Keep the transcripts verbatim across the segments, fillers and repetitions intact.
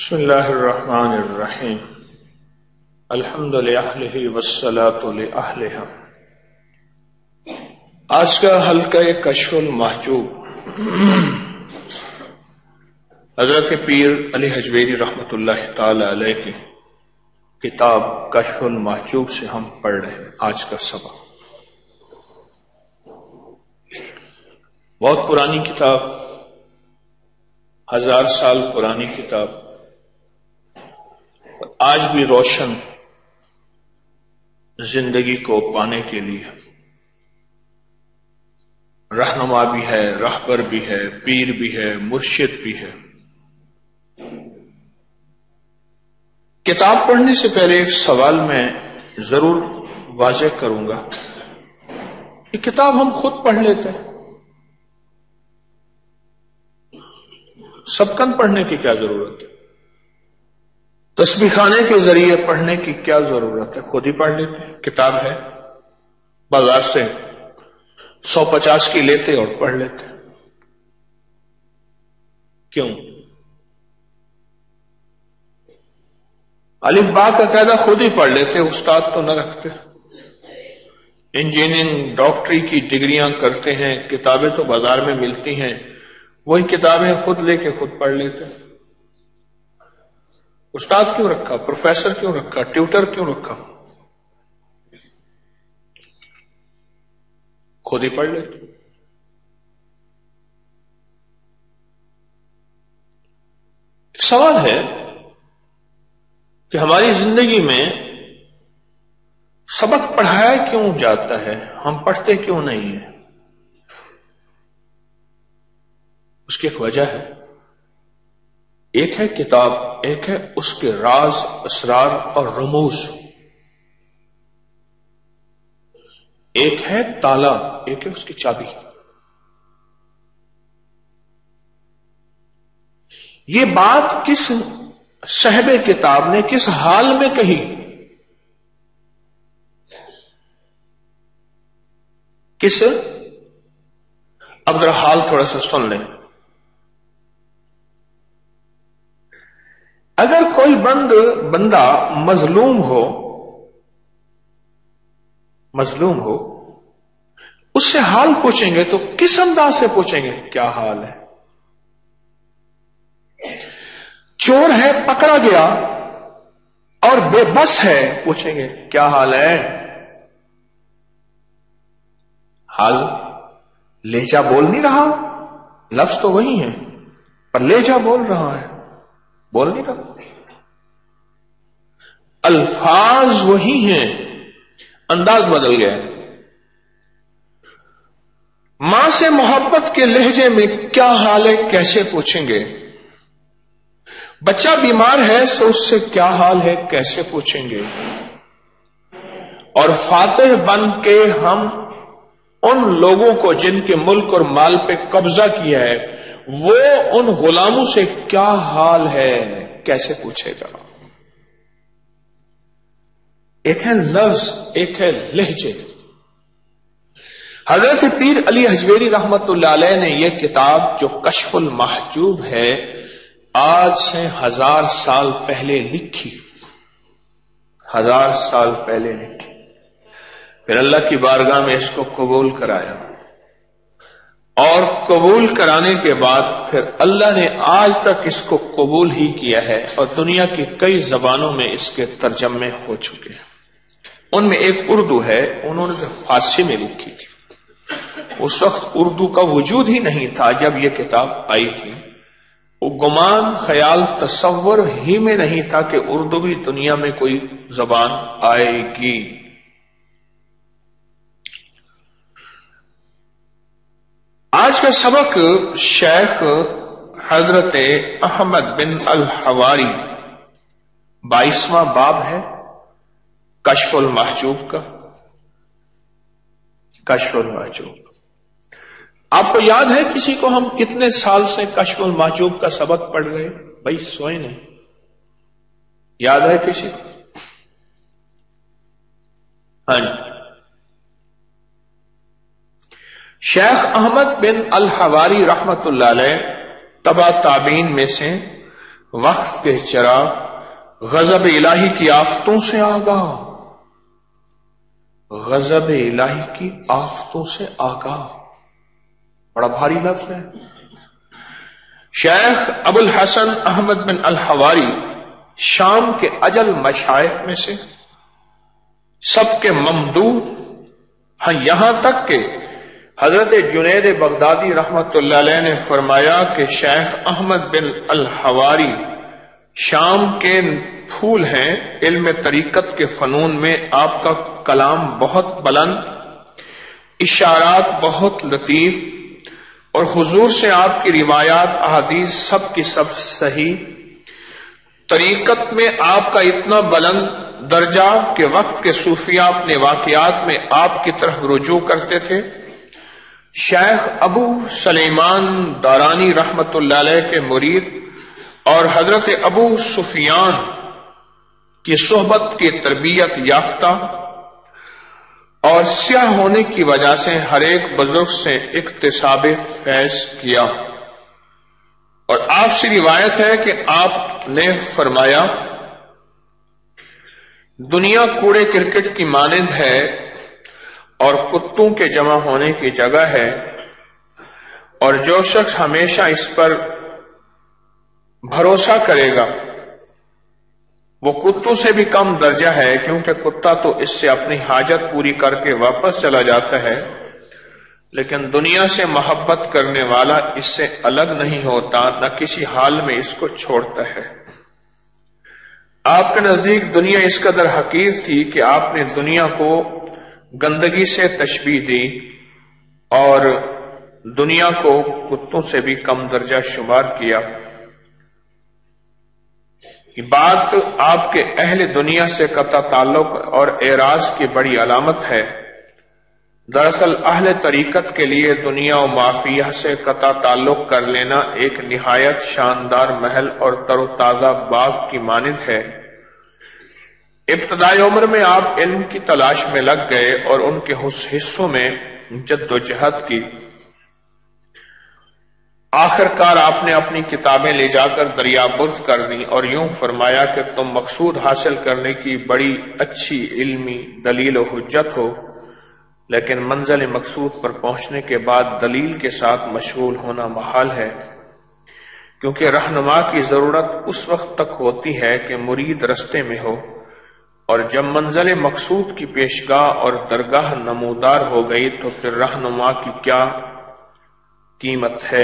بسم اللہ الرحمن الرحیم الحمد للہ والصلاة لأہلہا۔ آج کا حلقہ کشف المحجوب حضرت پیر علی حجویری رحمۃ اللہ تعالی علیہ کی کتاب کشف المحجوب سے ہم پڑھ رہے ہیں آج کا سبق۔ بہت پرانی کتاب، ہزار سال پرانی کتاب، آج بھی روشن زندگی کو پانے کے لیے رہنما بھی ہے، رہبر بھی ہے، پیر بھی ہے، مرشد بھی ہے۔ کتاب پڑھنے سے پہلے ایک سوال میں ضرور واضح کروں گا کہ کتاب ہم خود پڑھ لیتے ہیں، سبقن پڑھنے کی کیا ضرورت ہے؟ تسبیح خانے کے ذریعے پڑھنے کی کیا ضرورت ہے؟ خود ہی پڑھ لیتے ہیں، کتاب ہے، بازار سے سو پچاس کی لیتے اور پڑھ لیتے ہیں۔ کیوں؟ الف با کا قاعدہ خود ہی پڑھ لیتے، استاد تو نہ رکھتے۔ انجینئرنگ ڈاکٹری کی ڈگریاں کرتے ہیں، کتابیں تو بازار میں ملتی ہیں، وہی کتابیں خود لے کے خود پڑھ لیتے ہیں۔ استاد کیوں رکھا؟ پروفیسر کیوں رکھا؟ ٹیوٹر کیوں رکھا؟ خود ہی پڑھ لیتے۔ سوال ہے کہ ہماری زندگی میں سبق پڑھایا کیوں جاتا ہے، ہم پڑھتے کیوں نہیں ہیں؟ اس کی ایک وجہ ہے، ایک ہے کتاب، ایک ہے اس کے راز، اسرار اور رموز، ایک ہے تالا، ایک ہے اس کی چابی۔ یہ بات کس صاحب کتاب نے کس حال میں کہی؟ کس؟ اب ذرا حال تھوڑا سا سن لیں۔ اگر کوئی بند بندہ مظلوم ہو مظلوم ہو اس سے حال پوچھیں گے تو کس انداز سے پوچھیں گے؟ کیا حال ہے؟ چور ہے، پکڑا گیا اور بے بس ہے، پوچھیں گے کیا حال ہے؟ حال لہجہ بول نہیں رہا، لفظ تو وہی ہے پر لہجہ بول رہا ہے، بول نہیں رہا۔ الفاظ وہی ہیں، انداز بدل گیا۔ ماں سے محبت کے لہجے میں کیا حال ہے کیسے پوچھیں گے؟ بچہ بیمار ہے سو اس سے کیا حال ہے کیسے پوچھیں گے؟ اور فاتح بن کے ہم ان لوگوں کو جن کے ملک اور مال پہ قبضہ کیا ہے، وہ ان غلاموں سے کیا حال ہے کیسے پوچھے گا؟ ایک ہے لفظ، ایک ہے لہجے۔ حضرت پیر علی حجویری رحمت اللہ علیہ نے یہ کتاب جو کشف المحجوب ہے آج سے ہزار سال پہلے لکھی، ہزار سال پہلے لکھی، پھر اللہ کی بارگاہ میں اس کو قبول کرایا، اور قبول کرانے کے بعد پھر اللہ نے آج تک اس کو قبول ہی کیا ہے، اور دنیا کی کئی زبانوں میں اس کے ترجمے ہو چکے ہیں۔ ان میں ایک اردو ہے، انہوں نے فارسی میں لکھی تھی۔ اس وقت اردو کا وجود ہی نہیں تھا جب یہ کتاب آئی تھی، وہ گمان، خیال، تصور ہی میں نہیں تھا کہ اردو بھی دنیا میں کوئی زبان آئے گی۔ آج کا سبق شیخ حضرت احمد بن الحواری، بائیسواں باب ہے کشف المحجوب کا۔ کشف المحجوب، آپ کو یاد ہے کسی کو ہم کتنے سال سے کشف المحجوب کا سبق پڑھ رہے؟ بھائی سوئے نہیں، یاد ہے کسی کو؟ ہاں جی، شیخ احمد بن الحواری رحمت اللہ علیہ تبع تابعین میں سے وقت کے چراغ، غضب الہی کی آفتوں سے آگاہ، غضب الہی کی آفتوں سے آگاہ، بڑا بھاری لفظ ہے۔ شیخ ابو الحسن احمد بن الحواری شام کے اجل مشائخ میں سے سب کے ممدوح، ہاں یہاں تک کہ حضرت جنید بغدادی رحمت اللہ علیہ نے فرمایا کہ شیخ احمد بن الحواری شام کے پھول ہیں، علم طریقت کے فنون میں آپ کا کلام بہت بلند، اشارات بہت لطیف، اور حضور سے آپ کی روایات احادیث سب کی سب صحیح، طریقت میں آپ کا اتنا بلند درجہ کہ وقت کے صوفیہ اپنے واقعات میں آپ کی طرف رجوع کرتے تھے۔ شیخ ابو سلیمان دارانی رحمت اللہ علیہ کے مرید اور حضرت ابو سفیان کی صحبت کی تربیت یافتہ اور سیاہ ہونے کی وجہ سے ہر ایک بزرگ سے اکتساب فیض کیا، اور آپ سے روایت ہے کہ آپ نے فرمایا دنیا کوڑے کرکٹ کی مانند ہے اور کتوں کے جمع ہونے کی جگہ ہے، اور جو شخص ہمیشہ اس پر بھروسہ کرے گا وہ کتوں سے بھی کم درجہ ہے، کیونکہ کتا تو اس سے اپنی حاجت پوری کر کے واپس چلا جاتا ہے، لیکن دنیا سے محبت کرنے والا اس سے الگ نہیں ہوتا، نہ کسی حال میں اس کو چھوڑتا ہے۔ آپ کے نزدیک دنیا اس قدر حقیر تھی کہ آپ نے دنیا کو گندگی سے تشبیہ دی اور دنیا کو کتوں سے بھی کم درجہ شمار کیا۔ یہ بات آپ کے اہل دنیا سے قطع تعلق اور اعراض کی بڑی علامت ہے۔ دراصل اہل طریقت کے لیے دنیا و معافیہ سے قطع تعلق کر لینا ایک نہایت شاندار محل اور تر و تازہ باغ کی مانند ہے۔ ابتدائی عمر میں آپ علم کی تلاش میں لگ گئے اور ان کے حصوں میں جد و جہد کی۔ آخر کار آپ نے اپنی کتابیں لے جا کر دریا برد کر دیں اور یوں فرمایا کہ تم مقصود حاصل کرنے کی بڑی اچھی علمی دلیل و حجت ہو، لیکن منزل مقصود پر پہنچنے کے بعد دلیل کے ساتھ مشغول ہونا محال ہے، کیونکہ رہنما کی ضرورت اس وقت تک ہوتی ہے کہ مرید رستے میں ہو، اور جب منزل مقصود کی پیشگاہ اور درگاہ نمودار ہو گئی تو پھر رہنما کی کیا قیمت ہے۔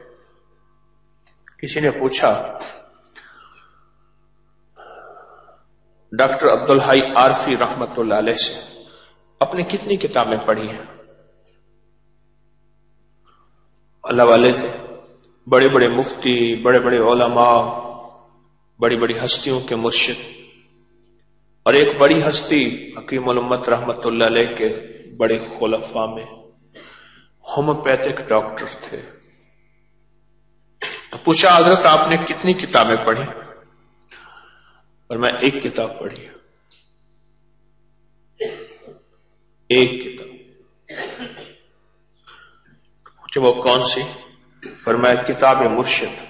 کسی نے پوچھا ڈاکٹر عبدالحی عارفی رحمت اللہ علیہ سے آپ نے کتنی کتابیں پڑھی ہیں؟ اللہ والے تھے، بڑے بڑے مفتی، بڑے بڑے علماء، بڑی بڑی ہستیوں کے مرشد، اور ایک بڑی ہستی حکیم الامت رحمت اللہ علیہ کے بڑے خلفاء میں ہومیوپیتھک ڈاکٹر تھے۔ پوچھا حضرت آپ نے کتنی کتابیں پڑھی؟ اور میں ایک کتاب پڑھی، ایک کتاب۔ پوچھا وہ کون سی؟ فرمایا کتاب مرشد۔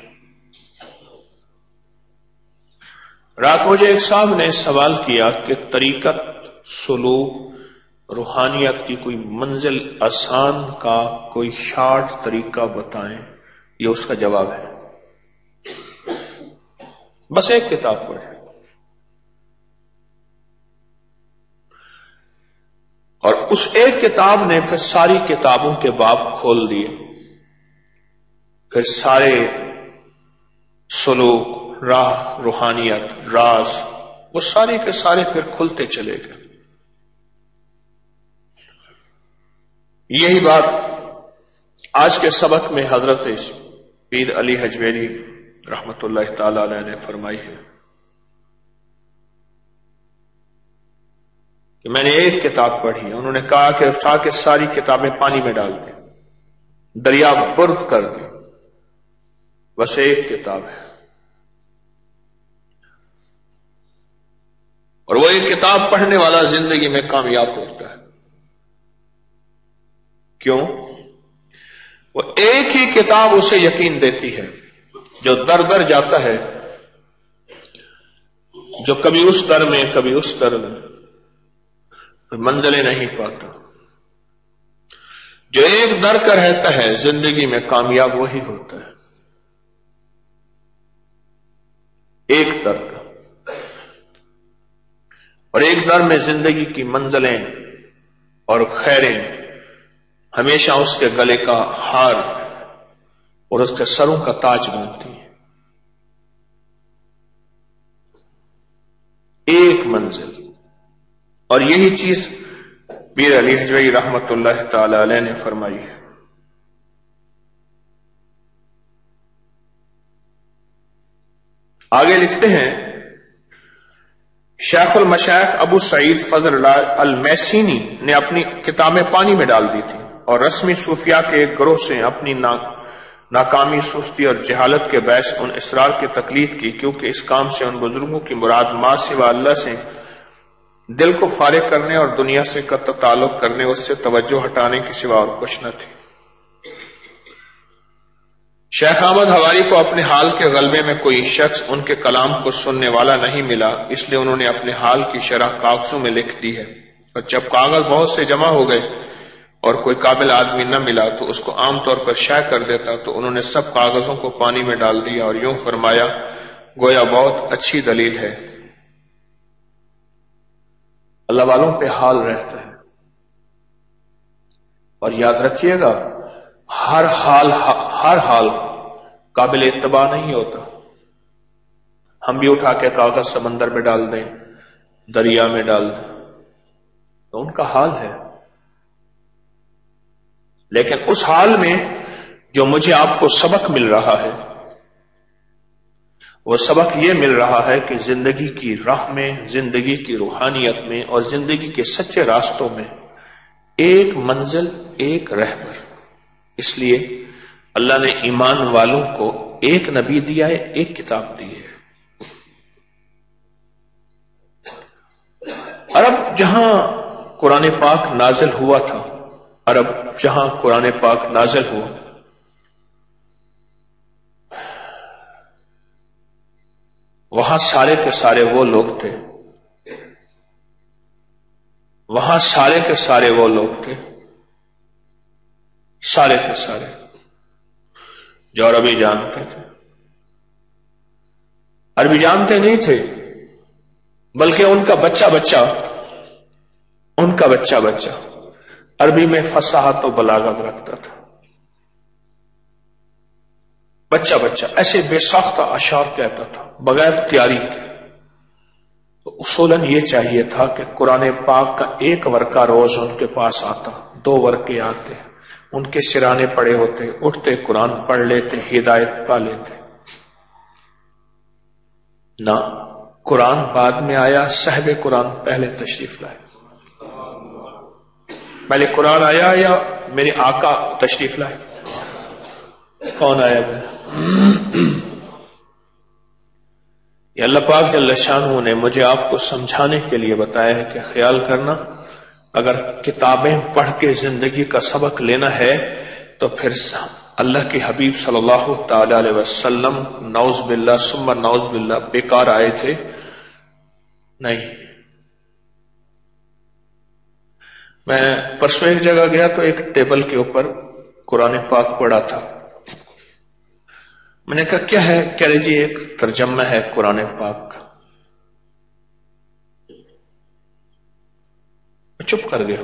رات مجھے ایک صاحب نے سوال کیا کہ طریقت، سلوک، روحانیت کی کوئی منزل آسان کا کوئی شارٹ طریقہ بتائیں۔ یہ اس کا جواب ہے، بس ایک کتاب پڑھے۔ اور اس ایک کتاب نے پھر ساری کتابوں کے باب کھول دیے، پھر سارے سلوک، راہ، روحانیت، راز، وہ سارے کے سارے پھر کھلتے چلے گئے۔ یہی بات آج کے سبق میں حضرت پیر علی حجویری رحمت اللہ تعالی علیہ نے فرمائی ہے کہ میں نے ایک کتاب پڑھی، انہوں نے کہا کہ اٹھا کے ساری کتابیں پانی میں ڈال دیں، دریا برد کر دیں، بس ایک کتاب ہے۔ اور وہ ایک کتاب پڑھنے والا زندگی میں کامیاب ہوتا ہے۔ کیوں؟ وہ ایک ہی کتاب اسے یقین دیتی ہے، جو در در جاتا ہے جو کبھی اس در میں کبھی اس در میں منزلیں نہیں پاتا. جو ایک در کا رہتا ہے زندگی میں کامیاب وہی ہوتا ہے. ایک در کا. اور ایک در میں زندگی کی منزلیں اور خیریں ہمیشہ اس کے گلے کا ہار اور اس کے سروں کا تاج بنتی ہیں. ایک منزل. اور یہی چیز پیر علی حجویری رحمت اللہ تعالی علیہ نے فرمائی ہے. آگے لکھتے ہیں شیخ المشائخ ابو سعید فضل اللہ المیسینی نے اپنی کتابیں پانی میں ڈال دی تھی اور رسمی صوفیاء کے ایک گروہ سے اپنی ناکامی، سستی اور جہالت کے باعث ان اسرار کی تقلید کی، کیونکہ اس کام سے ان بزرگوں کی مراد ما سوا اللہ سے دل کو فارغ کرنے اور دنیا سے قطع تعلق کرنے، اس سے توجہ ہٹانے کے سوا اور کچھ نہ تھی. شیخ احمد حواری کو اپنے حال کے غلبے میں کوئی شخص ان کے کلام کو سننے والا نہیں ملا، اس لیے انہوں نے اپنے حال کی شرح کاغذوں میں لکھ دی ہے. اور جب کاغذ بہت سے جمع ہو گئے اور کوئی قابل آدمی نہ ملا تو اس کو عام طور پر شائع کر دیتا، تو انہوں نے سب کاغذوں کو پانی میں ڈال دیا اور یوں فرمایا گویا بہت اچھی دلیل ہے. اللہ والوں پہ حال رہتا ہے. اور یاد رکھیے گا ہر حال ہر حال قابل اتباع نہیں ہوتا. ہم بھی اٹھا کے کاغذ سمندر میں ڈال دیں، دریا میں ڈال دیں تو ان کا حال ہے. لیکن اس حال میں جو مجھے آپ کو سبق مل رہا ہے وہ سبق یہ مل رہا ہے کہ زندگی کی راہ میں، زندگی کی روحانیت میں اور زندگی کے سچے راستوں میں ایک منزل، ایک رہبر. اس لیے اللہ نے ایمان والوں کو ایک نبی دیا ہے، ایک کتاب دی ہے. عرب جہاں قرآن پاک نازل ہوا تھا، عرب جہاں قرآن پاک نازل ہوا وہاں سارے کے سارے وہ لوگ تھے وہاں سارے کے سارے وہ لوگ تھے سارے کے سارے جو عربی جانتے تھے. عربی جانتے نہیں تھے بلکہ ان کا بچہ بچہ ان کا بچہ بچہ عربی میں فصاحت و بلاغت رکھتا تھا. بچہ بچہ ایسے بے ساختہ اشعار کہتا تھا بغیر تیاری کے. تو اصولاً یہ چاہیے تھا کہ قرآن پاک کا ایک ورقہ روز ان کے پاس آتا، دو ورقے آتے، ان کے سرانے پڑے ہوتے، اٹھتے قرآن پڑھ لیتے، ہدایت پا لیتے. نہ، قرآن بعد میں آیا، صاحب قرآن پہلے تشریف لائے. پہلے قرآن آیا یا میرے آقا تشریف لائے؟ کون آیا میں؟ یہ اللہ پاک جل شانہ نے مجھے آپ کو سمجھانے کے لیے بتایا ہے کہ خیال کرنا اگر کتابیں پڑھ کے زندگی کا سبق لینا ہے تو پھر اللہ کے حبیب صلی اللہ تعالی علیہ وسلم نعوذ باللہ ثم نعوذ باللہ بیکار آئے تھے؟ نہیں. میں پرسوں ایک جگہ گیا تو ایک ٹیبل کے اوپر قرآن پاک پڑا تھا. میں نے کہا کیا ہے؟ کہہ رہے جی ایک ترجمہ ہے قرآن پاک کا. میں چپ کر گیا.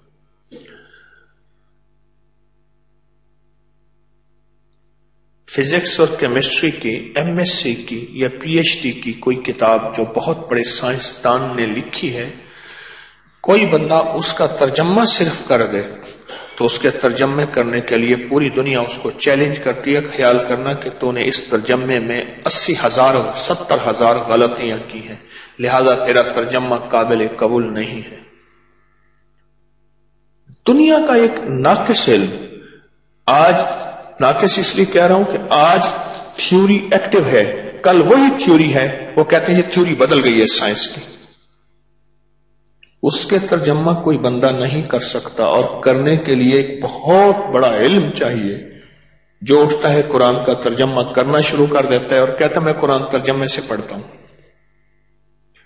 فزکس اور کیمسٹری کی، ایم ایس سی کی یا پی ایچ ڈی کی کوئی کتاب جو بہت بڑے سائنسدان نے لکھی ہے، کوئی بندہ اس کا ترجمہ صرف کر دے تو اس کے ترجمے کرنے کے لیے پوری دنیا اس کو چیلنج کرتی ہے. خیال کرنا کہ تو نے اس ترجمے میں اسی ہزار ستر ہزار غلطیاں کی ہیں، لہذا تیرا ترجمہ قابل قبول نہیں ہے. دنیا کا ایک ناقص علم، آج ناقص اس لیے کہہ رہا ہوں کہ آج تھیوری ایکٹیو ہے، کل وہی تھیوری ہے، وہ کہتے ہیں یہ تھیوری بدل گئی ہے سائنس کی. اس کے ترجمہ کوئی بندہ نہیں کر سکتا، اور کرنے کے لیے ایک بہت بڑا علم چاہیے. جو اٹھتا ہے قرآن کا ترجمہ کرنا شروع کر دیتا ہے اور کہتا ہے میں قرآن ترجمے سے پڑھتا ہوں.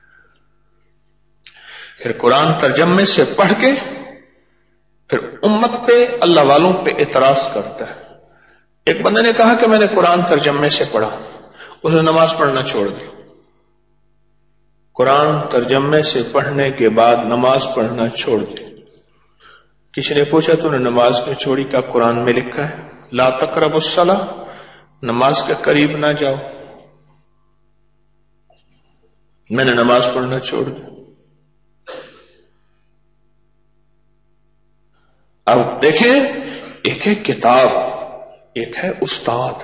پھر قرآن ترجمے سے پڑھ کے پھر امت پہ، اللہ والوں پہ اعتراض کرتا ہے۔ ایک بندے نے کہا کہ میں نے قرآن ترجمے سے پڑھا، اس نے نماز پڑھنا چھوڑ دی۔ قرآن ترجمے سے پڑھنے کے بعد نماز پڑھنا چھوڑ دی۔ کسی نے پوچھا تو نے نماز کیوں چھوڑی؟ کیا قرآن میں لکھا ہے لا تقربوا الصلاۃ، نماز کے قریب نہ جاؤ؟ میں نے نماز پڑھنا چھوڑ دی۔ اب دیکھیں، ایک ہے کتاب، ایک ہے استاد،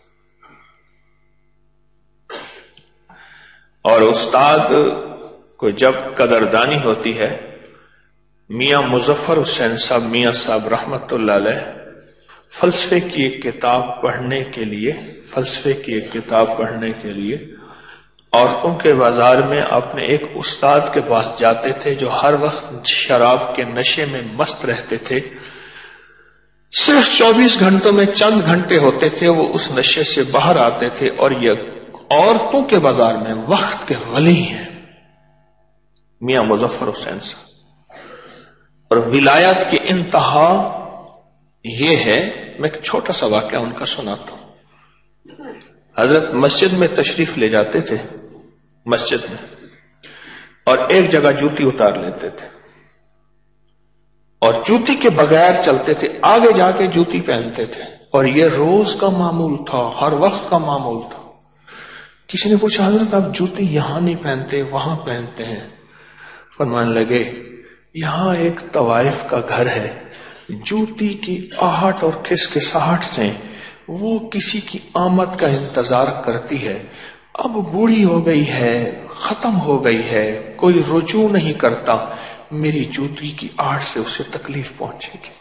اور استاد کو جب قدردانی ہوتی ہے، میاں مظفر حسین صاحب میاں صاحب رحمت اللہ علیہ فلسفے کی ایک کتاب پڑھنے کے لیے فلسفے کی ایک کتاب پڑھنے کے لیے عورتوں کے بازار میں اپنے ایک استاد کے پاس جاتے تھے جو ہر وقت شراب کے نشے میں مست رہتے تھے۔ صرف چوبیس گھنٹوں میں چند گھنٹے ہوتے تھے وہ اس نشے سے باہر آتے تھے، اور یہ عورتوں کے بازار میں وقت کے ولی ہیں میاں مظفر حسین صاحب۔ اور ولایت کی انتہا یہ ہے، میں ایک چھوٹا سا واقعہ ان کا سناتا ہوں۔ حضرت مسجد میں تشریف لے جاتے تھے، مسجد میں، اور ایک جگہ جوتی اتار لیتے تھے اور جوتی کے بغیر چلتے تھے، آگے جا کے جوتی پہنتے تھے، اور یہ روز کا معمول تھا، ہر وقت کا معمول تھا۔ کسی نے پوچھا حضرت آپ جوتی یہاں نہیں پہنتے وہاں پہنتے ہیں؟ فرمان لگے یہاں ایک طوائف کا گھر ہے، جوتی کی آہٹ اور کھسکساہٹ سے وہ کسی کی آمد کا انتظار کرتی ہے، اب بوڑھی ہو گئی ہے، ختم ہو گئی ہے، کوئی رجوع نہیں کرتا، میری جوتی کی آہٹ سے اسے تکلیف پہنچے گی۔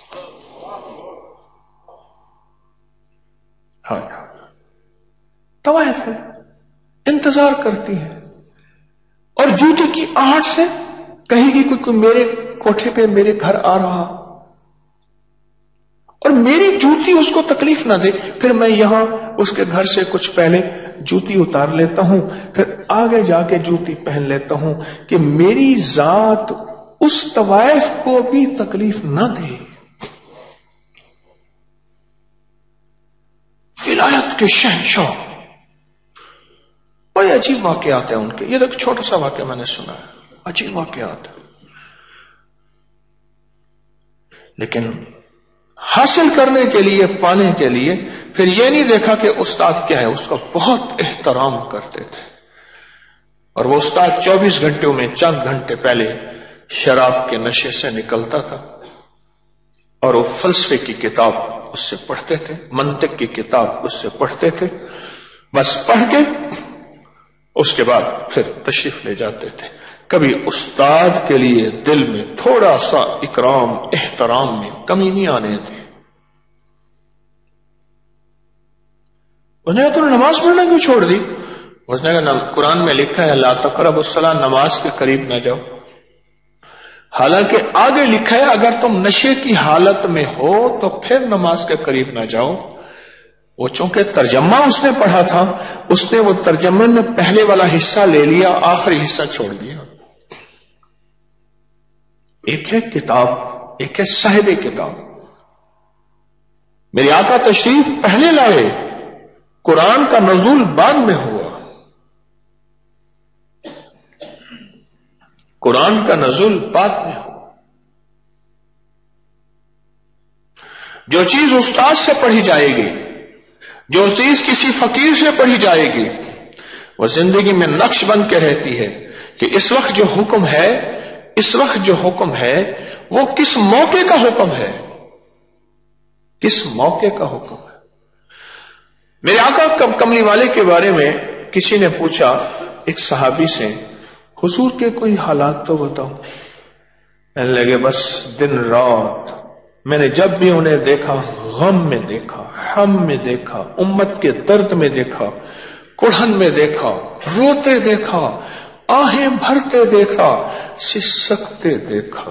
ہاں طوائف ہے، انتظار کرتی ہے، اور جوتی کی آہٹ سے کہے گی کوئی کوئی میرے کوٹھے پہ میرے گھر آ رہا، اور میری جوتی اس کو تکلیف نہ دے، پھر میں یہاں اس کے گھر سے کچھ پہلے جوتی اتار لیتا ہوں، پھر آگے جا کے جوتی پہن لیتا ہوں کہ میری ذات اس طوائف کو بھی تکلیف نہ دے۔ ولایت کے شہنشاہ، بڑے عجیب واقعات ہیں ان کے۔ یہ ایک چھوٹا سا واقعہ میں نے سنا ہے، عجیب واقعات، لیکن حاصل کرنے کے لیے، پانے کے لیے پھر یہ نہیں دیکھا کہ استاد کیا ہے، اس کا بہت احترام کرتے تھے، اور وہ استاد چوبیس گھنٹوں میں چند گھنٹے پہلے شراب کے نشے سے نکلتا تھا، اور وہ فلسفے کی کتاب اس سے پڑھتے تھے، منطق کی کتاب اس سے پڑھتے تھے، بس پڑھ کے اس کے بعد پھر تشریف لے جاتے تھے۔ کبھی استاد کے لیے دل میں تھوڑا سا اکرام احترام میں کمی نہیں آنے دی۔ اس نے کہا تو نے نماز پڑھنا کیوں چھوڑ دی؟ اس نے کہا قرآن میں لکھا ہے لا تقربوا الصلاۃ، نماز کے قریب نہ جاؤ۔ حالانکہ آگے لکھا ہے اگر تم نشے کی حالت میں ہو تو پھر نماز کے قریب نہ جاؤ۔ وہ چونکہ ترجمہ اس نے پڑھا تھا، اس نے وہ ترجمے میں پہلے والا حصہ لے لیا، آخری حصہ چھوڑ دیا۔ ایک ہے کتاب، ایک ہے صاحب کتاب۔ میرے آقا تشریف پہلے لائے، قرآن کا نزول بعد میں ہوا، قرآن کا نزول بعد میں ہوا۔ جو چیز استاد سے پڑھی جائے گی، جو چیز کسی فقیر سے پڑھی جائے گی، وہ زندگی میں نقش بن کے رہتی ہے کہ اس وقت جو حکم ہے، اس وقت جو حکم ہے وہ کس موقع کا حکم ہے، کس موقع کا حکم ہے۔ میرے آقا کملی والے کے بارے میں کسی نے پوچھا ایک صحابی سے، حضور کے کوئی حالات تو بتاؤ۔ کہنے لگے بس دن رات میں نے جب بھی انہیں دیکھا، غم میں دیکھا، ہم میں دیکھا، امت کے درد میں دیکھا، کڑھن میں دیکھا، روتے دیکھا، آہیں بھرتے دیکھا، سسکتے دیکھا۔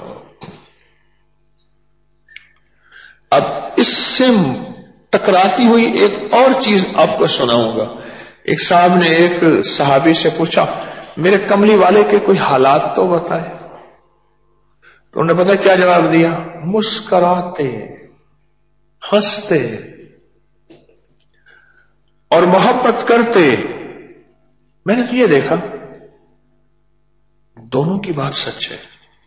اب اس سے ٹکراتی ہوئی ایک اور چیز آپ کو سناؤں گا۔ ایک صاحب نے ایک صحابی سے پوچھا میرے کملی والے کے کوئی حالات تو بتائے۔ تو انہوں نے پتا کیا جواب دیا؟ مسکراتے، ہنستے اور محبت کرتے۔ میں نے تو یہ دیکھا دونوں کی بات سچ ہے۔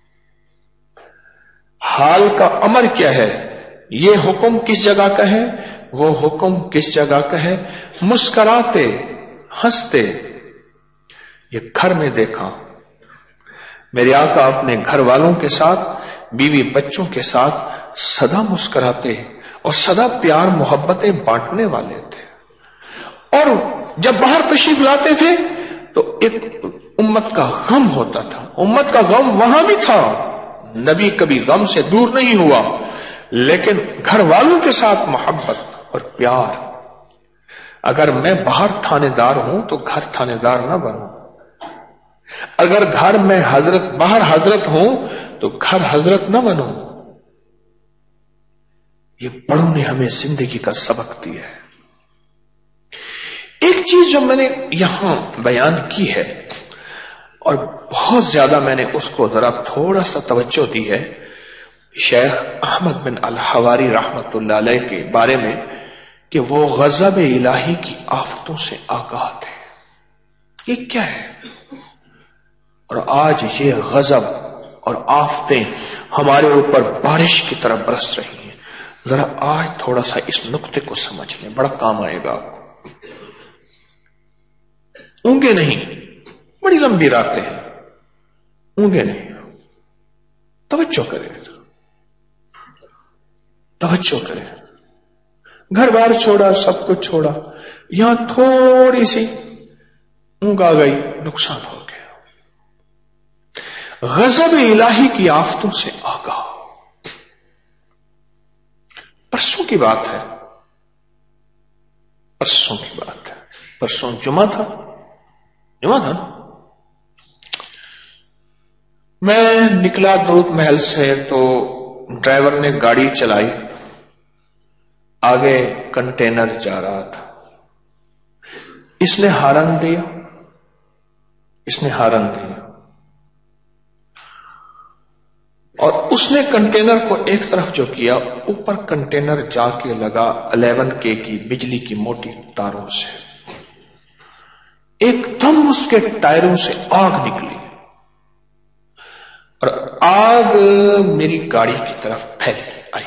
حال کا امر کیا ہے؟ یہ حکم کس جگہ کا ہے، وہ حکم کس جگہ کا ہے؟ مسکراتے، ہنستے۔ یہ گھر میں دیکھا میرے آقا اپنے گھر والوں کے ساتھ، بیوی بچوں کے ساتھ سدا مسکراتے اور سدا پیار محبتیں بانٹنے والے تھے۔ اور جب باہر تشریف لاتے تھے تو ایک امت کا غم ہوتا تھا، امت کا غم وہاں بھی تھا، نبی کبھی غم سے دور نہیں ہوا، لیکن گھر والوں کے ساتھ محبت اور پیار۔ اگر میں باہر تھانے دار ہوں تو گھر تھانے دار نہ بنوں، اگر گھر میں حضرت باہر حضرت ہوں تو گھر حضرت نہ بنوں۔ یہ بڑوں نے ہمیں زندگی کا سبق دیا ہے۔ ایک چیز جو میں نے یہاں بیان کی ہے اور بہت زیادہ میں نے اس کو ذرا تھوڑا سا توجہ دی ہے، شیخ احمد بن الحواری رحمت اللہ علیہ کے بارے میں، کہ وہ غضب الہی کی آفتوں سے آگاہ تھے۔ یہ کیا ہے؟ اور آج یہ غضب اور آفتیں ہمارے اوپر بارش کی طرح برس رہی ہیں۔ ذرا آج تھوڑا سا اس نقطے کو سمجھ لیں، بڑا کام آئے گا آپ کو۔ اونگے نہیں، بڑی لمبی راتیں ہیں، اونگے نہیں، توجہ کریں، توجہ کریں۔ گھر بار چھوڑا، سب کچھ چھوڑا، یہاں تھوڑی سی اونگ آ گئی، نقصان ہو گیا۔ غضب الہی کی آفتوں سے آگاہ۔ پرسوں کی بات ہے، پرسوں کی بات ہے، پرسوں جمعہ تھا، جمعہ تھا نا؟ میں نکلا دودھ محل سے تو ڈرائیور نے گاڑی چلائی، آگے کنٹینر جا رہا تھا، اس نے ہارن دیا، اس نے ہارن دیا اور اس نے کنٹینر کو ایک طرف جو کیا، اوپر کنٹینر جا کے لگا الیون کے کی بجلی کی موٹی تاروں سے، ایک دم اس کے ٹائروں سے آگ نکلی اور آگ میری گاڑی کی طرف پھیل آئی۔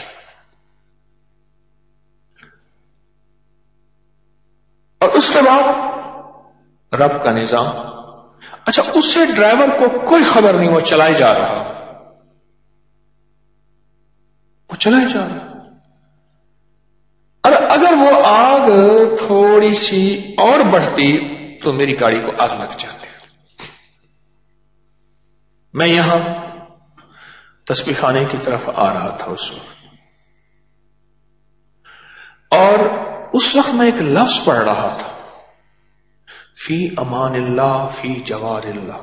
اور اس کے بعد رب کا نظام، اچھا اسے ڈرائیور کو کوئی خبر نہیں، وہ چلائے جا رہا، وہ چلائے جا رہا۔ اور اگر وہ آگ تھوڑی سی اور بڑھتی تو میری گاڑی کو آگ لگ جاتی۔ میں یہاں تسبیح خانے کی طرف آ رہا تھا اس وقت، اور اس وقت میں ایک لفظ پڑھ رہا تھا، فی امان اللہ فی جوار اللہ۔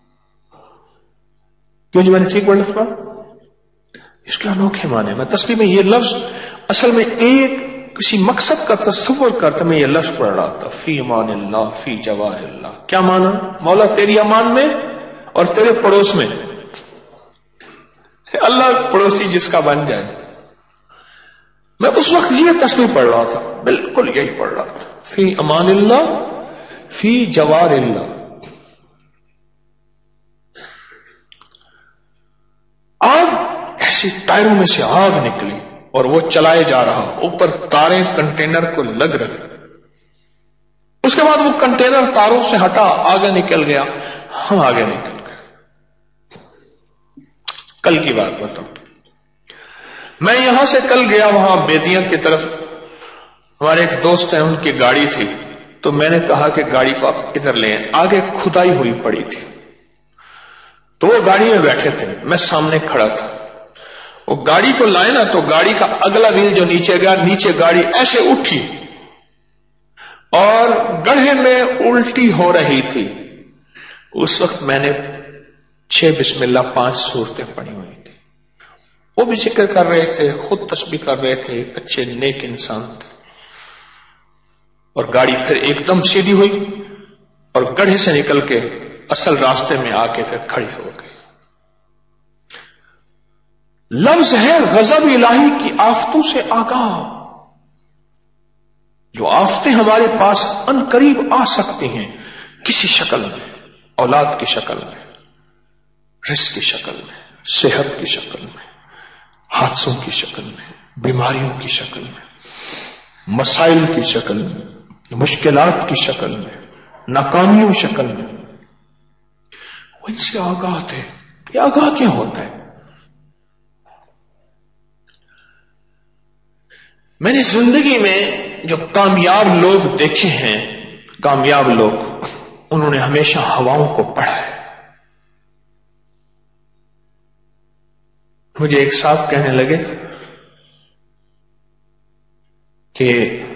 کیوں جی میں نے ٹھیک لفظ پڑھا؟ اس کے انوکھے معنی میں تسبیح میں یہ لفظ اصل میں ایک کسی مقصد کا تصور کرتا، میں یہ لفظ پڑھ رہا تھا، فی امان اللہ فی جوار اللہ۔ کیا معنی؟ مولا تیری امان میں اور تیرے پڑوس میں، اللہ پڑوسی جس کا بن جائے۔ میں اس وقت یہ تسبیح پڑھ رہا تھا، بالکل یہی پڑھ رہا تھا، فی امان اللہ فی جوار اللہ۔ آگ ایسی ٹائروں میں سے آگ نکلی اور وہ چلائے جا رہا، اوپر تاریں کنٹینر کو لگ رہی۔ اس کے بعد وہ کنٹینر تاروں سے ہٹا، آگے نکل گیا، ہم آگے نکل گئے۔ کل کی بات بتاؤں، میں یہاں سے کل گیا وہاں بیدیاں کی طرف، ہمارے ایک دوست ہیں ان کی گاڑی تھی، تو میں نے کہا کہ گاڑی کو آپ ادھر لیں، آگے کھدائی ہوئی پڑی تھی، تو وہ گاڑی میں بیٹھے تھے، میں سامنے کھڑا تھا، وہ گاڑی کو لائے نا تو گاڑی کا اگلا ویل جو نیچے گیا، نیچے گاڑی ایسے اٹھی اور گڑھے میں الٹی ہو رہی تھی۔ اس وقت میں نے چھ بسم اللہ پانچ صورتیں پڑھی ہوئی تھی، وہ بھی ذکر کر رہے تھے، خود تسبیح کر رہے تھے، اچھے نیک انسان تھے۔ اور گاڑی پھر ایک دم سیدھی ہوئی اور گڑھے سے نکل کے اصل راستے میں آ کے پھر کھڑی ہو گئی۔ لفظ ہے غضب الہی کی آفتوں سے آگاہ. جو آفتیں ہمارے پاس ان قریب آ سکتی ہیں کسی شکل میں، اولاد کی شکل میں، رزق کی شکل میں، صحت کی شکل میں، حادثوں کی شکل میں، بیماریوں کی شکل میں، مسائل کی شکل میں، مشکلات کی شکل میں، ناکامیوں کی شکل میں، وہ ان سے آگاہ تھے. یہ آگاہ کیا ہوتا ہے؟ میں نے زندگی میں جو کامیاب لوگ دیکھے ہیں، کامیاب لوگ، انہوں نے ہمیشہ ہواؤں کو پڑھا ہے. مجھے ایک صاحب کہنے لگے کہ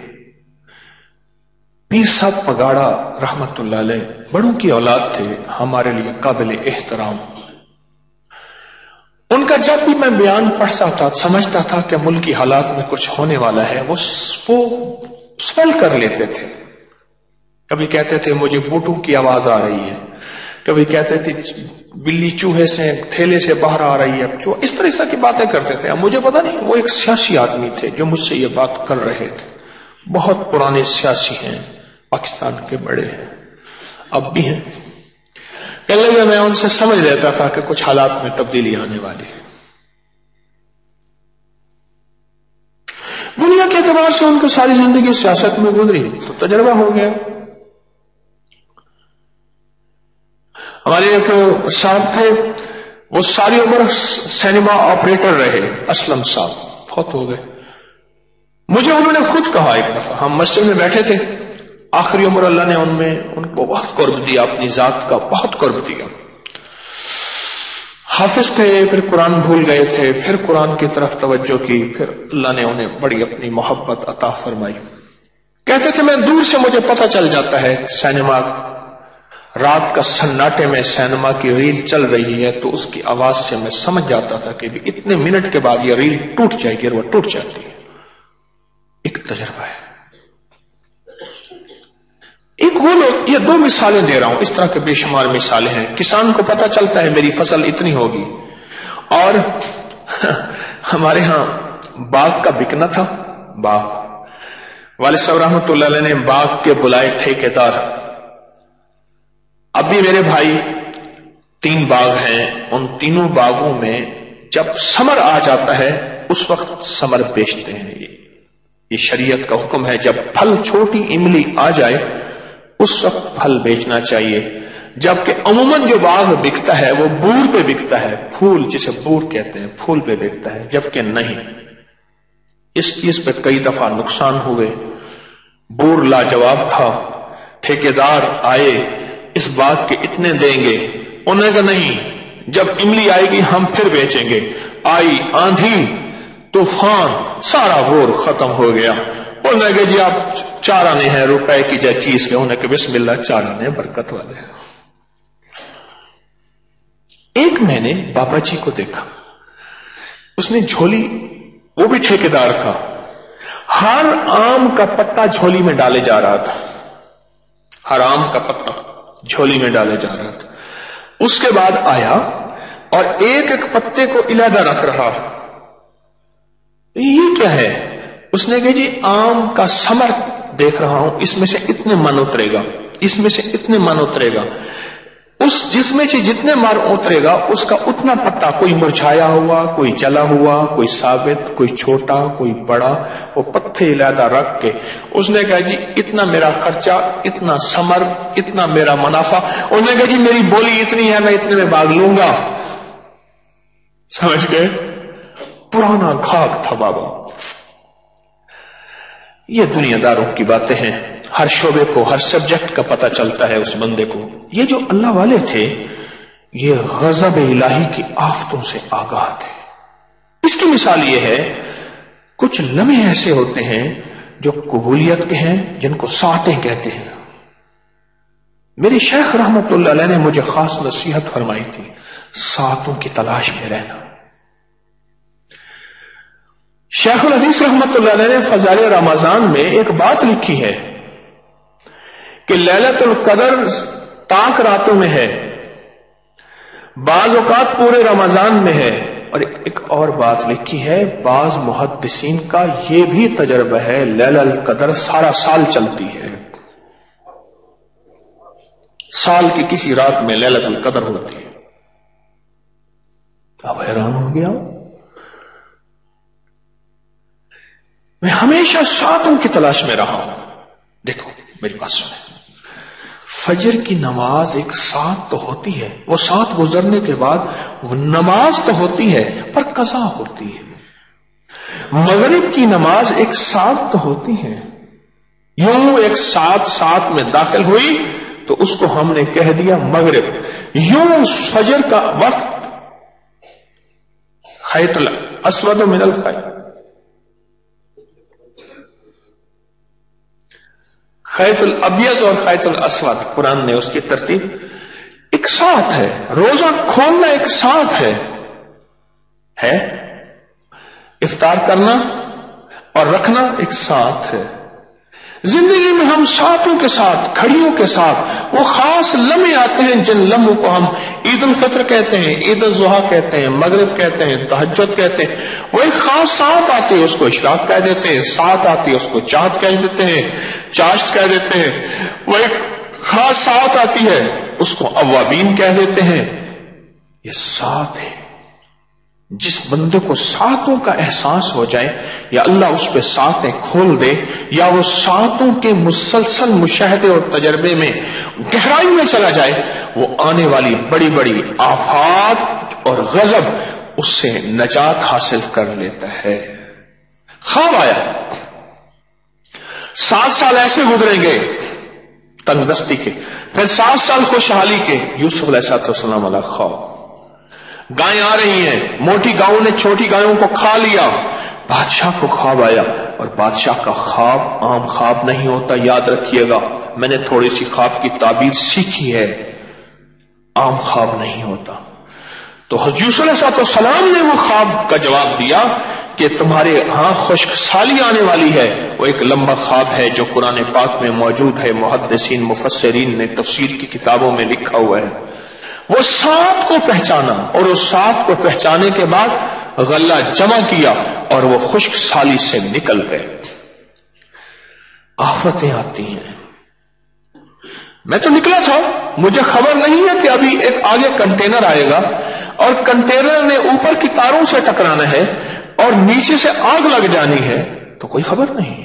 پیر صاحب پگاڑا رحمت اللہ علیہ بڑوں کی اولاد تھے، ہمارے لیے قابل احترام. ان کا جب بھی میں بیان پڑھتا تھا سمجھتا تھا کہ ملکی حالات میں کچھ ہونے والا ہے، وہ سوال کر لیتے تھے. کبھی کہتے تھے مجھے بوٹوں کی آواز آ رہی ہے، کبھی کہتے تھے بلی چوہے سے تھیلے سے باہر آ رہی ہے، اس طرح کی باتیں کرتے تھے. اب مجھے پتا نہیں، وہ ایک سیاسی آدمی تھے جو مجھ سے یہ بات کر رہے تھے. بہت پرانے سیاسی ہیں، پاکستان کے بڑے ہیں، اب بھی ہیں. کہنے لگے میں ان سے سمجھ لیتا تھا کہ کچھ حالات میں تبدیلی آنے والی ہے. دنیا کے اعتبار سے ان کو ساری زندگی سیاست میں گزری تو تجربہ ہو گیا. ہمارے ایک صاحب تھے، وہ ساری عمر سینما آپریٹر رہے، اسلم صاحب بہت ہو گئے. مجھے انہوں نے خود کہا ایک دفعہ، ہم مسجد میں بیٹھے تھے، آخری عمر اللہ نے ان میں ان کو بہت قرب دیا، اپنی ذات کا بہت قرب دیا. حافظ تھے، پھر قرآن بھول گئے تھے، پھر قرآن کی طرف توجہ کی، پھر اللہ نے انہیں بڑی اپنی محبت عطا فرمائی. کہتے تھے میں دور سے مجھے پتہ چل جاتا ہے، سینما رات کا سناٹے میں سینما کی ریل چل رہی ہے تو اس کی آواز سے میں سمجھ جاتا تھا کہ اتنے منٹ کے بعد یہ ریل ٹوٹ جائے گی، اور وہ ٹوٹ جاتی ہے. ایک تجربہ ہے. ایک وہ لوگ، یہ دو مثالیں دے رہا ہوں، اس طرح کے بے شمار مثالیں ہیں. کسان کو پتہ چلتا ہے میری فصل اتنی ہوگی، اور ہمارے ہاں باغ کا بکنا تھا. باغ والد صاحب رحمۃ اللہ علیہ نے باغ کے بلائے ٹھیکیدار. اب بھی میرے بھائی تین باغ ہیں، ان تینوں باغوں میں جب سمر آ جاتا ہے اس وقت سمر بیچتے ہیں. یہ شریعت کا حکم ہے، جب پھل چھوٹی املی آ جائے اس وقت پھل بیچنا چاہیے. جبکہ عموماً جو باغ بکتا ہے وہ بور پہ بکتا ہے، پھول جسے بور کہتے ہیں، پھول پہ بکتا ہے. جبکہ نہیں، اس چیز پہ کئی دفعہ نقصان ہوئے. بور لاجواب تھا. ٹھیکیدار آئے، اس باغ کے اتنے دیں گے. انہوں نے کہا نہیں، جب املی آئے گی ہم پھر بیچیں گے. آئی آندھی، طوفان، سارا بور ختم ہو گیا. انہوں نے کہا جی آپ چار آنے ہیں روپے کی جا چیز کے. انہوں نے کہا بسم اللہ، چار آنے برکت والے. ایک میں نے بابا جی کو دیکھا، اس نے جھولی، وہ بھی ٹھیکیدار تھا، ہر آم کا پتا جھولی میں ڈالے جا رہا تھا. ہر آم کا پتا جھولی میں ڈالے جا رہا تھا. اس کے بعد آیا اور ایک ایک پتے کو علیحدہ رکھ رہا. یہ کیا ہے؟ اس نے کہا جی آم کا ثمر دیکھ رہا ہوں، اس میں سے اتنے من اترے گا، اس میں سے اتنے من اترے گا. اس جس میں سے جتنے مر اترے گا اس کا اتنا پتا، کوئی مرجھایا ہوا، کوئی جلا ہوا، کوئی ثابت، کوئی چھوٹا، کوئی بڑا، وہ پتے علیحدہ رکھ کے اس نے کہا جی اتنا میرا خرچہ، اتنا ثمر، اتنا میرا منافع. انہوں نے کہا جی میری بولی اتنی ہے، میں اتنے میں باغ لوں گا. سمجھ گئے؟ پرانا خاک تھا بابا. یہ دنیا داروں کی باتیں ہیں. ہر شعبے کو، ہر سبجیکٹ کا پتہ چلتا ہے اس بندے کو. یہ جو اللہ والے تھے یہ غضب الہی کی آفتوں سے آگاہ تھے. اس کی مثال یہ ہے، کچھ لمحے ایسے ہوتے ہیں جو قبولیت کے ہیں، جن کو ساعتیں کہتے ہیں. میرے شیخ رحمت اللہ علیہ نے مجھے خاص نصیحت فرمائی تھی، ساعتوں کی تلاش میں رہنا. شیخ الحدیث رحمت اللہ علیہ نے فضائل رمضان میں ایک بات لکھی ہے کہ لیلۃ القدر طاق راتوں میں ہے، بعض اوقات پورے رمضان میں ہے، اور ایک اور بات لکھی ہے، بعض محدثین کا یہ بھی تجربہ ہے لیلۃ القدر سارا سال چلتی ہے، سال کی کسی رات میں لیلۃ القدر ہوتی ہے۔ اب حیران ہو گیا، میں ہمیشہ ساتوں کی تلاش میں رہا ہوں۔ دیکھو میری بات سنیں، فجر کی نماز ایک ساتھ تو ہوتی ہے، وہ ساتھ گزرنے کے بعد وہ نماز تو ہوتی ہے پر قضا ہوتی ہے۔ مغرب کی نماز ایک ساتھ تو ہوتی ہے، یوں ایک ساتھ ساتھ میں داخل ہوئی تو اس کو ہم نے کہہ دیا مغرب۔ یوں فجر کا وقت خیط الاسود من الخیط، خیط الابیض اور خیط الاسود، قرآن نے اس کی ترتیب ایک ساتھ ہے۔ روزہ کھولنا ایک ساتھ ہے ہے افطار کرنا اور رکھنا ایک ساتھ ہے۔ زندگی میں ہم ساتوں کے ساتھ، کھڑیوں کے ساتھ وہ خاص لمحے آتے ہیں جن لمحوں کو ہم عید الفطر کہتے ہیں، عید الاضحیٰ کہتے ہیں، مغرب کہتے ہیں، تہجد کہتے ہیں۔ وہ ایک خاص ساتھ آتی ہے، اس کو اشراق کہہ دیتے ہیں، ساتھ آتی ہے اس کو چاند کہہ دیتے ہیں، چاشت کہہ دیتے ہیں۔ وہ ایک خاص ساتھ آتی ہے اس کو اوابین کہہ دیتے ہیں۔ یہ ساتھ ہے، جس بندے کو ساتوں کا احساس ہو جائے، یا اللہ اس پہ ساتیں کھول دے، یا وہ ساتوں کے مسلسل مشاہدے اور تجربے میں گہرائی میں چلا جائے، وہ آنے والی بڑی بڑی آفات اور غضب اس سے نجات حاصل کر لیتا ہے۔ خواب آیا، سات سال ایسے گزریں گے تنگ دستی کے، پھر سات سال خوشحالی کے۔ یوسف علیہ السلام والا خواب، گائیں آ رہی ہیں، موٹی گاؤں نے چھوٹی گایوں کو کھا لیا۔ بادشاہ کو خواب آیا، اور بادشاہ کا خواب عام خواب نہیں ہوتا، یاد رکھیے گا، میں نے تھوڑی سی خواب کی تعبیر سیکھی ہے، عام خواب نہیں ہوتا۔ تو حضرت یوسف علیہ السلام نے وہ خواب کا جواب دیا کہ تمہارے ہاں خشک سالی آنے والی ہے۔ وہ ایک لمبا خواب ہے جو قرآن پاک میں موجود ہے، محدثین مفسرین نے تفسیر کی کتابوں میں لکھا ہوا ہے۔ وہ سات کو پہچانا، اور اس سات کو پہچانے کے بعد غلہ جمع کیا اور وہ خشک سالی سے نکل گئے۔ آفتیں آتی ہیں، میں تو نکلا تھا، مجھے خبر نہیں ہے کہ ابھی ایک آگے کنٹینر آئے گا اور کنٹینر نے اوپر کی تاروں سے ٹکرانا ہے اور نیچے سے آگ لگ جانی ہے، تو کوئی خبر نہیں۔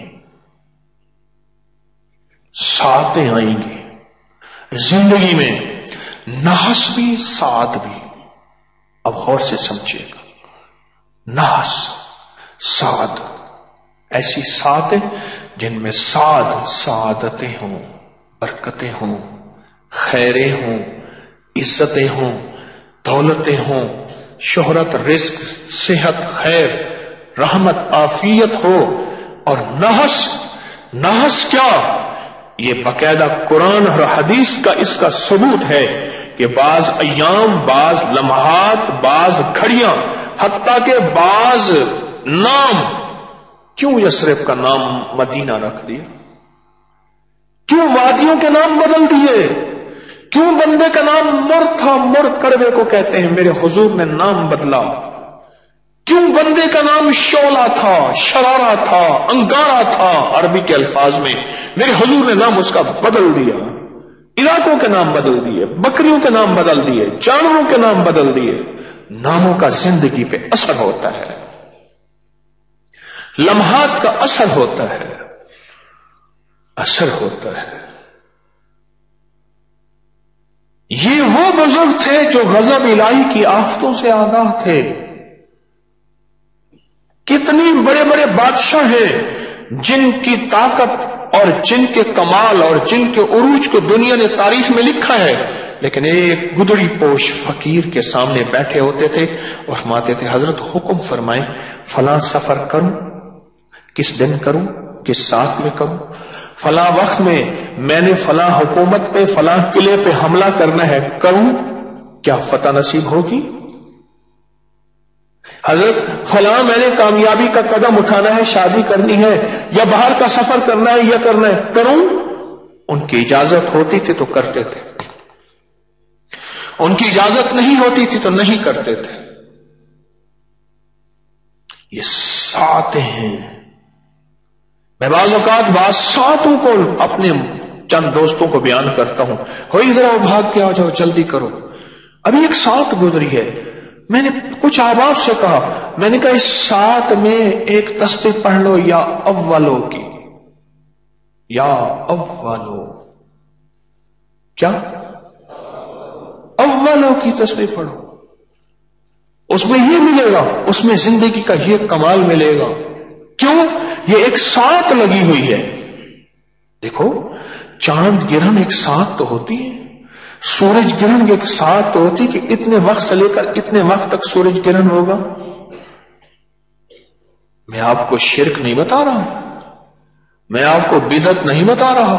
ساتیں آئیں گی زندگی میں، نحس بھی سعد بھی۔ اب غور سے سمجھیے گا، نحس سعد، ایسی ساتیں جن میں سعد سعادتیں ہوں، برکتیں ہوں، خیریں ہوں، عزتیں ہوں، دولتیں ہوں، شہرت، رزق، صحت، خیر، رحمت، عافیت ہو۔ اور نحس، نحس کیا؟ یہ باقاعدہ قرآن اور حدیث کا اس کا ثبوت ہے کہ بعض ایام، بعض لمحات، بعض گھڑیاں، حتیٰ کہ بعض نام، کیوں یثرب کا نام مدینہ رکھ دیا؟ کیوں وادیوں کے نام بدل دیے؟ کیوں بندے کا نام مر تھا، مر کڑوے کو کہتے ہیں، میرے حضور نے نام بدلا؟ کیوں بندے کا نام شعلہ تھا، شرارہ تھا، انگارہ تھا عربی کے الفاظ میں، میرے حضور نے نام اس کا بدل دیا؟ علاقوں کے نام بدل دیے، بکریوں کے نام بدل دیے، جانوروں کے نام بدل دیے۔ ناموں کا زندگی پہ اثر ہوتا ہے، لمحات کا اثر ہوتا ہے، اثر ہوتا ہے۔ یہ وہ بزرگ تھے جو غضب الہی کی آفتوں سے آگاہ تھے۔ کتنی بڑے بڑے بادشاہ ہیں جن کی طاقت اور جن کے کمال اور جن کے عروج کو دنیا نے تاریخ میں لکھا ہے، لیکن ایک گدڑی پوش فقیر کے سامنے بیٹھے ہوتے تھے اور فرماتے تھے حضرت حکم فرمائیں، فلاں سفر کروں، کس دن کروں، کس ساتھ میں کروں، فلاں وقت میں میں نے فلاں حکومت پہ، فلاں قلعے پہ حملہ کرنا ہے، کروں، کیا فتح نصیب ہوگی؟ حضرت فلاں میں نے کامیابی کا قدم اٹھانا ہے، شادی کرنی ہے یا باہر کا سفر کرنا ہے یا کرنا ہے، کروں؟ ان کی اجازت ہوتی تھی تو کرتے تھے، ان کی اجازت نہیں ہوتی تھی تو نہیں کرتے تھے۔ یہ ساتیں ہیں. میں بعض اوقات بعض ساتوں کو اپنے چند دوستوں کو بیان کرتا ہوں، ہوئی ذرا بھاگ کے آ جاؤ، جلدی کرو. ابھی ایک سات گزری ہے، میں نے کچھ احباب سے کہا، میں نے کہا اس سات میں ایک تسبیح پڑھ لو یا اولو کی، یا اولو، کیا اولو کی تسبیح پڑھو، اس میں یہ ملے گا، اس میں زندگی کا یہ کمال ملے گا. کیوں؟ یہ ایک سات لگی ہوئی ہے. دیکھو چاند گرہن ایک سات تو ہوتی ہے، سورج گرہن ایک سات تو ہوتی کہ اتنے وقت سے لے کر اتنے وقت تک سورج گرہن ہوگا. میں آپ کو شرک نہیں بتا رہا، میں آپ کو بدعت نہیں بتا رہا،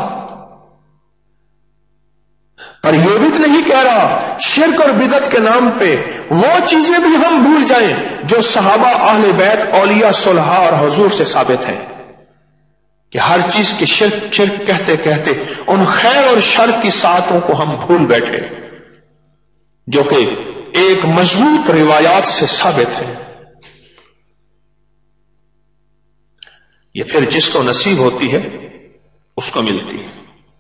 پر یہ بھی نہیں کہہ رہا شرک اور بدعت کے نام پہ وہ چیزیں بھی ہم بھول جائیں جو صحابہ، اہل بیت، اولیاء، صلحاء اور حضور سے ثابت ہیں، کہ ہر چیز کے شرک شرک کہتے کہتے ان خیر اور شر کی ساتوں کو ہم بھول بیٹھے جو کہ ایک مضبوط روایات سے ثابت ہے. یہ پھر جس کو نصیب ہوتی ہے اس کو ملتی ہے.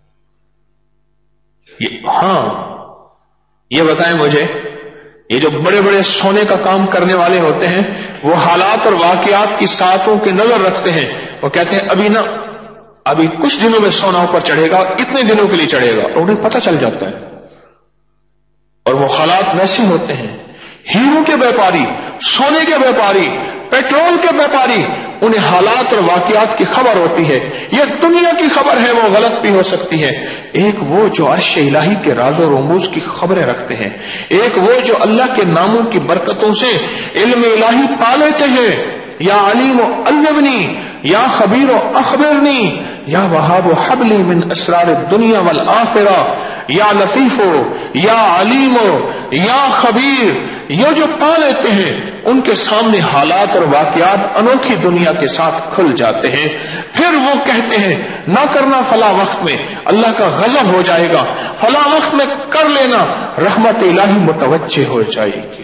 یہ ہاں یہ بتائیں مجھے، یہ جو بڑے بڑے سونے کا کام کرنے والے ہوتے ہیں وہ حالات اور واقعات کی ساتوں کے نظر رکھتے ہیں، وہ کہتے ہیں ابھی نا ابھی کچھ دنوں میں سونا اوپر چڑھے گا، اتنے دنوں کے لیے چڑھے گا، اور انہیں پتہ چل جاتا ہے. اور وہ حالات ویسے ہوتے ہیں. ہیروں کے بیپاری، سونے کے بیپاری، پیٹرول کے بیپاری، انہیں حالات اور واقعات کی خبر ہوتی ہے. یہ دنیا کی خبر ہے، وہ غلط بھی ہو سکتی ہے. ایک وہ جو عرش الہی کے راز و رموز کی خبریں رکھتے ہیں، ایک وہ جو اللہ کے ناموں کی برکتوں سے علم الہی پا لیتے ہیں. یا علیم و علمنی، یا خبیر و اخبرنی، یا وہاب و حبلی من اسرار الدنیا والآخرہ، یا لطیف و یا علیم و یا خبیر، یہ جو پا لیتے ہیں ان کے سامنے حالات اور واقعات انوکھی دنیا کے ساتھ کھل جاتے ہیں. پھر وہ کہتے ہیں نہ کرنا فلاں وقت میں اللہ کا غضب ہو جائے گا، فلاں وقت میں کر لینا رحمت الہی متوجہ ہو جائے گی.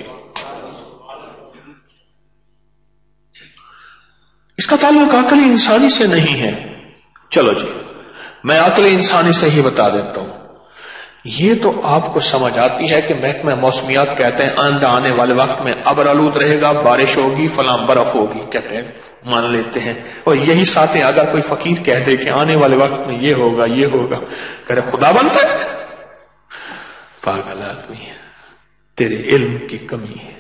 اس کا تعلق عقل انسانی سے نہیں ہے. چلو جی میں عقل انسانی سے ہی بتا دیتا ہوں. یہ تو آپ کو سمجھ آتی ہے کہ محکمہ موسمیات کہتے ہیں آئندہ آنے والے وقت میں ابر آلود رہے گا، بارش ہوگی، فلاں برف ہوگی، کہتے ہیں مان لیتے ہیں. اور یہی ساتیں اگر کوئی فقیر کہہ دے کہ آنے والے وقت میں یہ ہوگا یہ ہوگا، کہہ رہے خدا بنتا ہے. پاگل آدمی ہے، تیرے علم کی کمی ہے.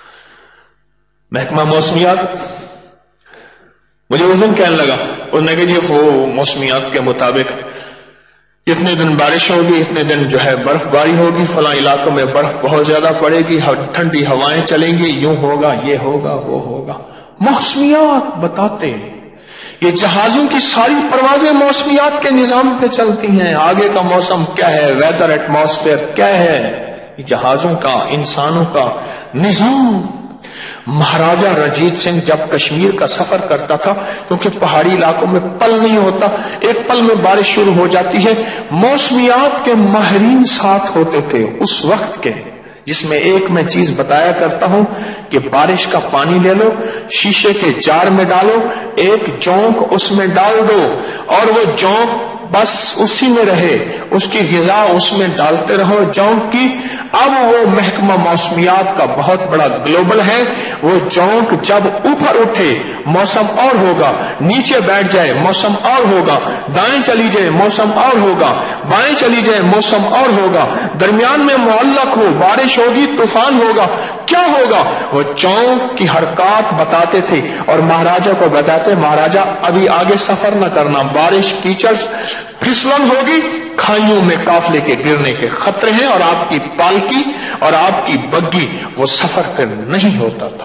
محکمہ موسمیات مجھے اس دن کہنے لگا، انہوں نے کہا جی وہ موسمیات کے مطابق اتنے دن بارش ہوگی، اتنے دن جو ہے برف باری ہوگی، فلاں علاقوں میں برف بہت زیادہ پڑے گی، ٹھنڈی ہوائیں چلیں گی، یوں ہوگا، یہ ہوگا، وہ ہوگا. موسمیات بتاتے ہیں. یہ جہازوں کی ساری پروازیں موسمیات کے نظام پہ چلتی ہیں. آگے کا موسم کیا ہے، ویدر ایٹماسفیئر کیا ہے، یہ جہازوں کا، انسانوں کا نظام. مہاراجہ رنجیت سنگھ جب کشمیر کا سفر کرتا تھا، کیونکہ پہاڑی علاقوں میں پل نہیں ہوتا، ایک پل میں بارش شروع ہو جاتی ہے، موسمیات کے ماہرین ساتھ ہوتے تھے اس وقت کے، جس میں ایک میں چیز بتایا کرتا ہوں کہ بارش کا پانی لے لو، شیشے کے جار میں ڈالو، ایک جونک اس میں ڈال دو، اور وہ جونک بس اسی میں رہے، اس کی غذا اس میں ڈالتے رہو جونک کی. اب وہ محکمہ موسمیات کا بہت بڑا گلوبل ہے، وہ جونک جب اوپر اٹھے موسم اور ہوگا، نیچے بیٹھ جائے موسم اور ہوگا، دائیں چلی جائے موسم اور ہوگا، بائیں چلی جائے موسم اور ہوگا، درمیان میں معلق ہو، بارش ہوگی، طوفان ہوگا، کیا ہوگا، وہ جونک کی حرکات بتاتے تھے. اور مہاراجا کو بتاتے مہاراجا ابھی آگے سفر نہ کرنا، بارش کیچڑ پھسلن ہوگی، کھائیوں میں قافلے کے گرنے کے خطرے ہیں، اور آپ کی پالکی اور آپ کی بگی وہ سفر پہ نہیں ہوتا تھا.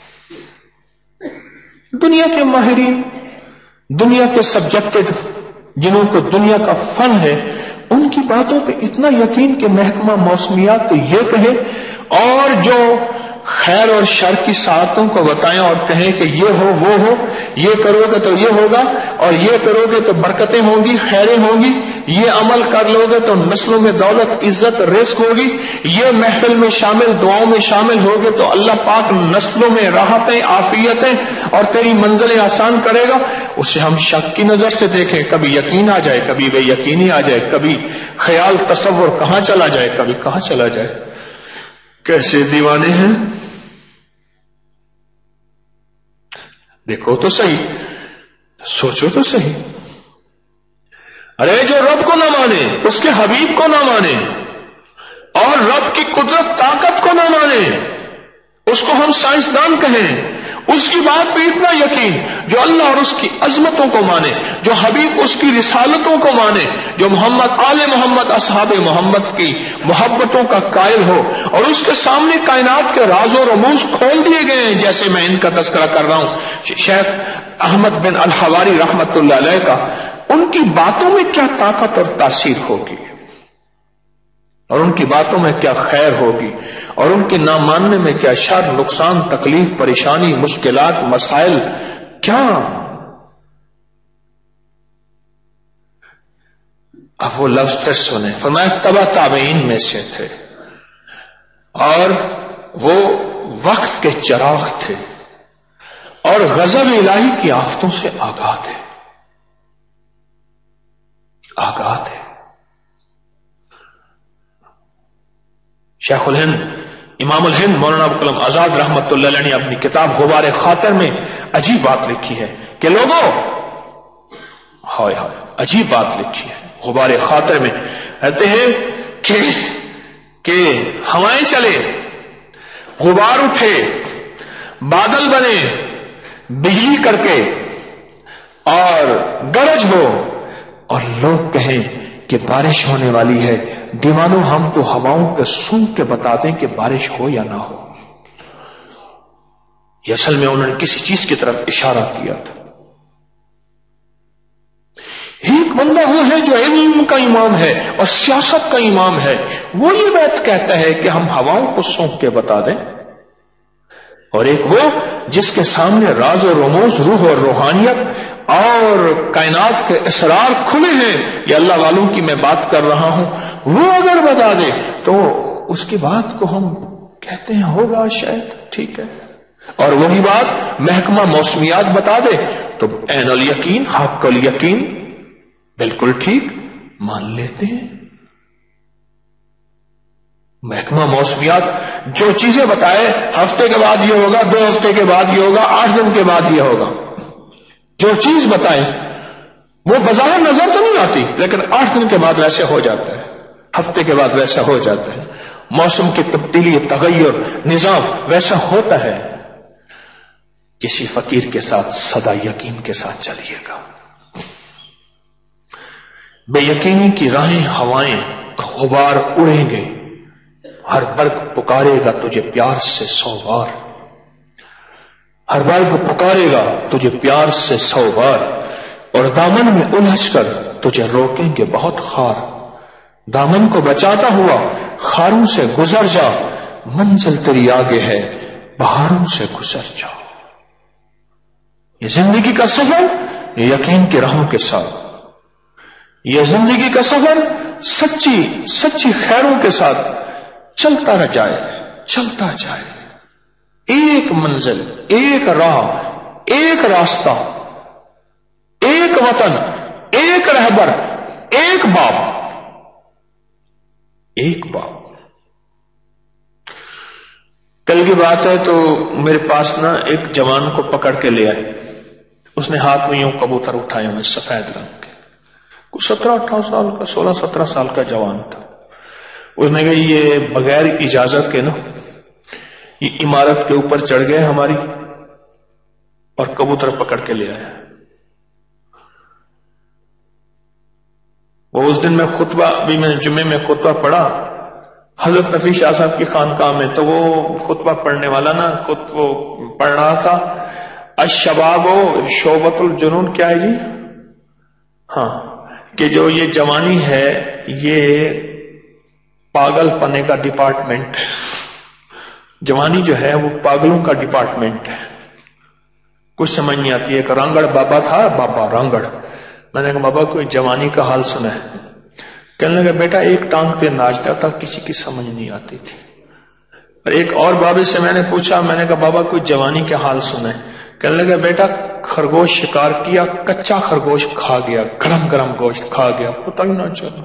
دنیا کے ماہرین، دنیا کے سبجیکٹڈ، جنہوں کو دنیا کا فن ہے، ان کی باتوں پہ اتنا یقین کہ محکمہ موسمیات تو یہ کہے، اور جو خیر اور شر کی ساعتوں کو بتائیں اور کہیں کہ یہ ہو وہ ہو، یہ کرو گے تو یہ ہوگا، اور یہ کرو گے تو برکتیں ہوں گی، خیریں ہوں گی، یہ عمل کر لو گے تو نسلوں میں دولت، عزت، رزق ہوگی، یہ محفل میں شامل، دعاؤں میں شامل ہوگے تو اللہ پاک نسلوں میں راحتیں، عافیتیں اور تیری منزلیں آسان کرے گا. اسے ہم شک کی نظر سے دیکھیں، کبھی یقین آ جائے، کبھی بے یقینی آ جائے، کبھی خیال تصور کہاں چلا جائے، کبھی کہاں چلا جائے. کیسے دیوانے ہیں. دیکھو تو صحیح، سوچو تو صحیح. ارے جو رب کو نہ مانے، اس کے حبیب کو نہ مانے، اور رب کی قدرت طاقت کو نہ مانے، اس کو ہم سائنسدان کہیں، اس کی بات پہ اتنا یقین، جو اللہ اور اس کی عظمتوں کو مانے، جو حبیب اس کی رسالتوں کو مانے، جو محمد آل محمد اصحاب محمد کی محبتوں کا قائل ہو، اور اس کے سامنے کائنات کے راز و رموز کھول دیے گئے ہیں، جیسے میں ان کا تذکرہ کر رہا ہوں شیخ احمد بن الحواری رحمت اللہ علیہ کا. ان کی باتوں میں کیا طاقت اور تاثیر ہوگی، اور ان کی باتوں میں کیا خیر ہوگی، اور ان کے نہ ماننے میں کیا شر، نقصان، تکلیف، پریشانی، مشکلات، مسائل کیا. اب وہ لفظ پھر سنیں، فرمایا تبع تابعین میں سے تھے، اور وہ وقت کے چراغ تھے، اور غضب الہی کی آفتوں سے آگاہ تھے. آگاہ تھے. شیخ الہند امام الہند مولانا ابو کلام آزاد رحمت اللہ علیہ نے اپنی کتاب غبار خاطر میں عجیب بات لکھی ہے کہ لوگوں، ہائے ہائے عجیب بات لکھی ہے غبار خاطر میں. کہتے ہیں کہ کہ ہوائیں چلے، غبار اٹھے، بادل بنے، بجلی کر کے اور گرج ہو، اور لوگ کہیں کہ بارش ہونے والی ہے. دیوانوں، ہم تو ہواؤں کے سونگ کے بتا دیں کہ بارش ہو یا نہ ہو. یہ اصل میں انہوں نے کسی چیز کی طرف اشارہ کیا تھا. ایک بندہ وہ ہے جو علم کا امام ہے اور سیاست کا امام ہے، وہ یہ بات کہتا ہے کہ ہم ہواؤں کو سونگ کے بتا دیں. اور ایک وہ جس کے سامنے راز و رموز، روح اور روحانیت اور کائنات کے اسرار کھلے ہیں، یہ اللہ والوں کی میں بات کر رہا ہوں، وہ اگر بتا دے تو اس کی بات کو ہم کہتے ہیں ہوگا شاید ٹھیک ہے. اور وہی بات محکمہ موسمیات بتا دے تو عین الیقین، حق الیقین، بالکل ٹھیک مان لیتے ہیں. محکمہ موسمیات جو چیزیں بتائے، ہفتے کے بعد یہ ہوگا، دو ہفتے کے بعد یہ ہوگا، آٹھ دن کے بعد یہ ہوگا، جو چیز بتائے وہ بظاہر نظر تو نہیں آتی، لیکن آٹھ دن کے بعد ویسے ہو جاتا ہے، ہفتے کے بعد ویسا ہو جاتا ہے. موسم کی تبدیلی، تغیر، نظام ویسا ہوتا ہے. کسی فقیر کے ساتھ سدا یقین کے ساتھ چلیے گا. بے یقینی کی راہیں ہوائیں غبار اڑیں گے، ہر برگ پکارے گا تجھے پیار سے سو بار، ہر برگ پکارے گا تجھے پیار سے سو بار، اور دامن میں الجھ کر تجھے روکیں گے بہت خار. دامن کو بچاتا ہوا خاروں سے گزر جا، منزل تیری آگے ہے بہاروں سے گزر جا. یہ زندگی کا سفر یقین کی راہوں کے ساتھ، یہ زندگی کا سفر سچی سچی خیروں کے ساتھ چلتا رہ جائے، چلتا جائے. ایک منزل، ایک راہ، ایک راستہ، ایک وطن، ایک رہبر، ایک باپ، ایک باپ. کل کی بات ہے تو میرے پاس نا ایک جوان کو پکڑ کے لے آئے. اس نے ہاتھ میں یوں کبوتر اٹھائے ہوئے سفید رنگ کے، کچھ سترہ اٹھارہ سال کا، سولہ سترہ سال کا جوان تھا. اس نے کہا یہ بغیر اجازت کے نا یہ عمارت کے اوپر چڑھ گئے ہماری اور کبوتر پکڑ کے لے آیا. وہ اس دن میں خطبہ، ابھی میں نے جمعے میں خطبہ پڑھا حضرت نفیس شاہ صاحب کی خانقاہ میں، تو وہ خطبہ پڑھنے والا نا خود وہ پڑھ رہا تھا الشباب و شعبۃ الجنون، کیا ہے جی؟ ہاں، کہ جو یہ جوانی ہے یہ پاگل پنے کا ڈپارٹمنٹ ہے. جوانی جو ہے وہ پاگلوں کا ڈپارٹمنٹ ہے. کچھ سمجھ نہیں آتی. ایک رانگڑ بابا تھا، بابا رانگڑ. میں نے کہا بابا کوئی جوانی کا حال سنا ہے؟ کہنے لگا بیٹا ایک ٹانگ پہ ناچتا تھا، کسی کی سمجھ نہیں آتی تھی. اور ایک اور بابے سے میں نے پوچھا، میں نے کہا بابا کوئی جوانی کے حال سنیں. کہنے لگا بیٹا خرگوش شکار کیا، کچا خرگوش کھا گیا، گرم گرم گوشت کھا گیا، پتہ ہی نہ چلا.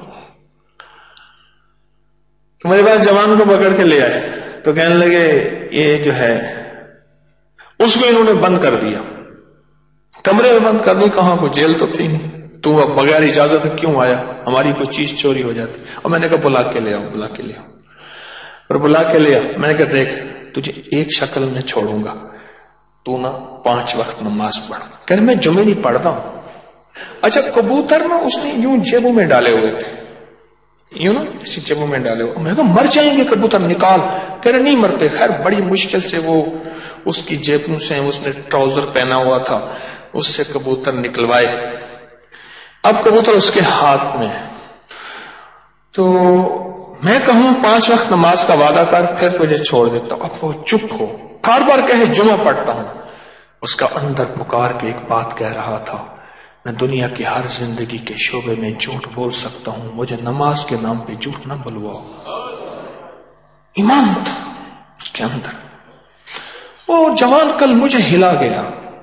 میرے پاس جوان کو پکڑ کے لے آئے تو کہنے لگے یہ جو ہے اس کو انہوں نے بند کر دیا، کمرے میں بند کر دی. کہاں کوئی جیل تو تھی نہیں، تو اب بغیر اجازت کیوں آیا، ہماری کوئی چیز چوری ہو جاتی. اور میں نے کہا بلا کے لے آؤ، بلا کے لے آؤ. اور بلا کے لیا. میں نے کہا دیکھ تجھے ایک شکل میں چھوڑوں گا، تو نا پانچ وقت نماز پڑھ. کہنے میں جمعے نہیں پڑھتا ہوں. اچھا کبوتر نا اس نے یوں جیبوں میں ڈالے ہوئے تھے، یوں نا اسی جیبوں میں ڈالے ہوئے. میں نے کہا مر جائیں گے کبوتر، نکال. کہہ رہے نہیں مرتے. خیر بڑی مشکل سے وہ اس کی جیبوں سے، اس نے ٹراؤزر پہنا ہوا تھا، اس سے کبوتر نکلوائے. اب کبوتر اس کے ہاتھ میں. تو میں کہوں پانچ وقت نماز کا وعدہ کر پھر تجھے چھوڑ دیتا ہوں. اب وہ چپ ہو، بار بار کہے جمعہ پڑھتا ہوں. اس کا اندر پکار کے ایک بات کہہ رہا تھا، میں دنیا کی ہر زندگی کے شعبے میں جھوٹ بول سکتا ہوں، مجھے نماز کے نام پہ جھوٹ نہ بلواؤ. ایمان تھا اس کے اندر. وہ جوان کل مجھے ہلا گیا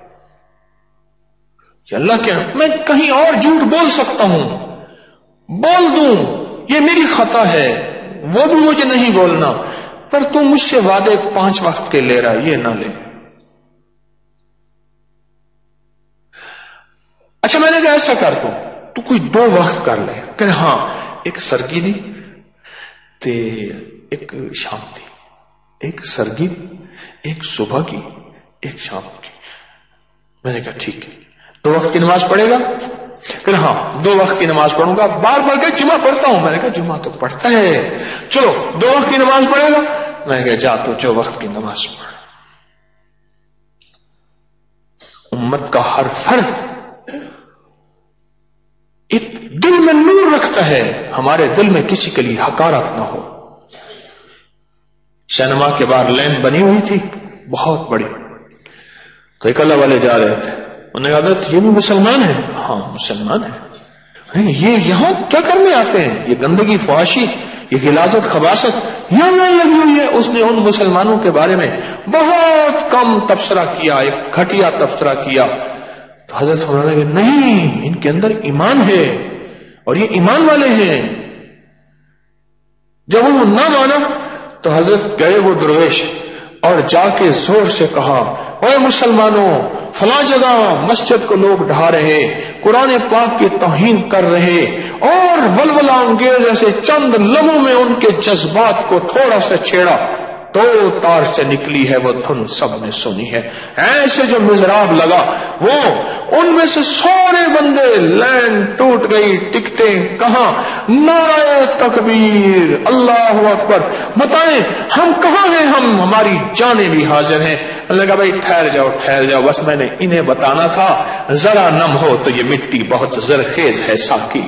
کہ اللہ کیا میں کہیں اور جھوٹ بول سکتا ہوں، بول دوں، یہ میری خطا ہے، وہ بھی مجھے نہیں بولنا، پر تو مجھ سے وعدے پانچ وقت کے لے رہا، یہ نہ لے. اچھا میں نے کہا ایسا کر تو تو کوئی دو وقت کر لے. کہ ہاں ایک سرگی دی تے ایک شام دی، ایک سرگی دی، ایک صبح کی، ایک شام کی. میں نے کہا ٹھیک ہے. دو وقت کی نماز پڑھے گا؟ کہ ہاں دو وقت کی نماز پڑھوں گا. بار بار کہ جمعہ پڑھتا ہوں. میں نے کہا جمعہ تو پڑھتا ہے، چلو دو وقت کی نماز پڑھے گا. میں نے کہا جا تو جو وقت کی نماز پڑھ. امت کا ہر فرد ایک دل میں نور رکھتا ہے، ہمارے دل میں کسی کے لیے حقارت نہ ہو. سینما کے باہر لین بنی ہوئی تھی بہت بڑی. تو ایک اللہ والے جا رہے تھے، انہوں نے کہا یہ بھی مسلمان ہیں؟ ہاں مسلمان ہیں. یہ یہاں کیا کرنے آتے ہیں؟ یہ گندگی، فحاشی، یہ غلاظت، خباثت یہاں لگی ہوئی ہے. اس نے ان مسلمانوں کے بارے میں بہت کم تبصرہ کیا، ایک گھٹیا تبصرہ کیا. تو حضرت فرمانے لگے نہیں، ان کے اندر ایمان ہے اور یہ ایمان والے ہیں. جب وہ نہ مانا تو حضرت گئے وہ درویش اور جا کے زور سے کہا اے مسلمانوں، فلاں جگہ مسجد کو لوگ ڈھا رہے، قرآن پاک کی توہین کر رہے، اور ولولہ انگیز ایسے چند لمحوں میں ان کے جذبات کو تھوڑا سا چھیڑا تو تار سے نکلی ہے وہ دھن سب نے سنی ہے. ایسے جو مزراب لگا وہ ان میں سے سارے بندے، لین ٹوٹ گئی، ٹکٹیں کہاں، نعرہ تکبیر، اللہ اکبر. بتائیں ہم کہاں ہیں؟ ہم ہماری جانیں بھی حاضر ہیں. اللہ کہا بھائی ٹھہر جاؤ ٹھہر جاؤ، بس میں نے انہیں بتانا تھا، ذرا نم ہو تو یہ مٹی بہت زرخیز ہے ساقی.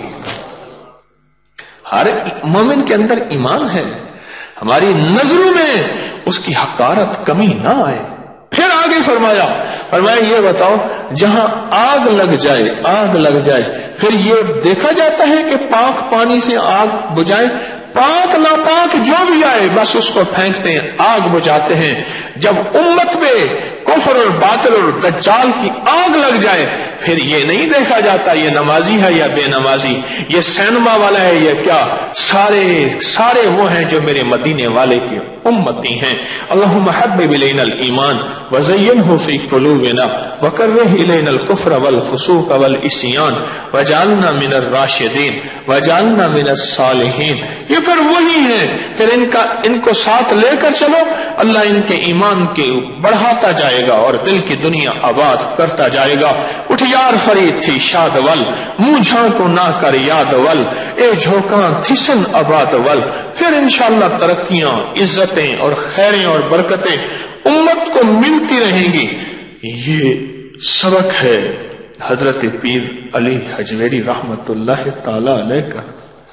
ہر مومن کے اندر ایمان ہے، ہماری نظروں میں اس کی حقارت کمی نہ آئے. پھر آگے فرمایا فرمایا یہ بتاؤ جہاں آگ لگ جائے آگ لگ جائے پھر یہ دیکھا جاتا ہے کہ پاک پانی سے آگ بجھائے؟ پاک ناپاک جو بھی آئے بس اس کو پھینکتے ہیں، آگ بجھاتے ہیں. جب امت پہ کفر اور باطل اور دجال کی آگ لگ جائے پھر یہ نہیں دیکھا جاتا یہ نمازی ہے یا بے نمازی، یہ سینما والا ہے یا کیا، سارے سارے وہ ہیں جو میرے مدینے والے کے امتی ہیں. اللہم حبب الینا الایمان وزینہ فی قلوبنا وکرہ الینا الکفر والفسوق والعصیان وجعلنا من الراشدین وجعلنا من الصالحین. یہ پھر وہی ہیں، پھر ان کا ان کو ساتھ لے کر چلو، اللہ ان کے ایمان کے بڑھاتا جائے گا اور دل کی دنیا آباد کرتا جائے گا. اٹھ یار فرید تھی شاد ول، منہ جھانکو نہ کر یاد ول، اے جھوکاں تھسن آباد ول. پھر انشاءاللہ ترقیاں، عزتیں اور خیریں اور برکتیں امت کو ملتی رہیں گی. یہ سبق ہے حضرت پیر علی حجویری رحمت اللہ تعالی علیہ کا.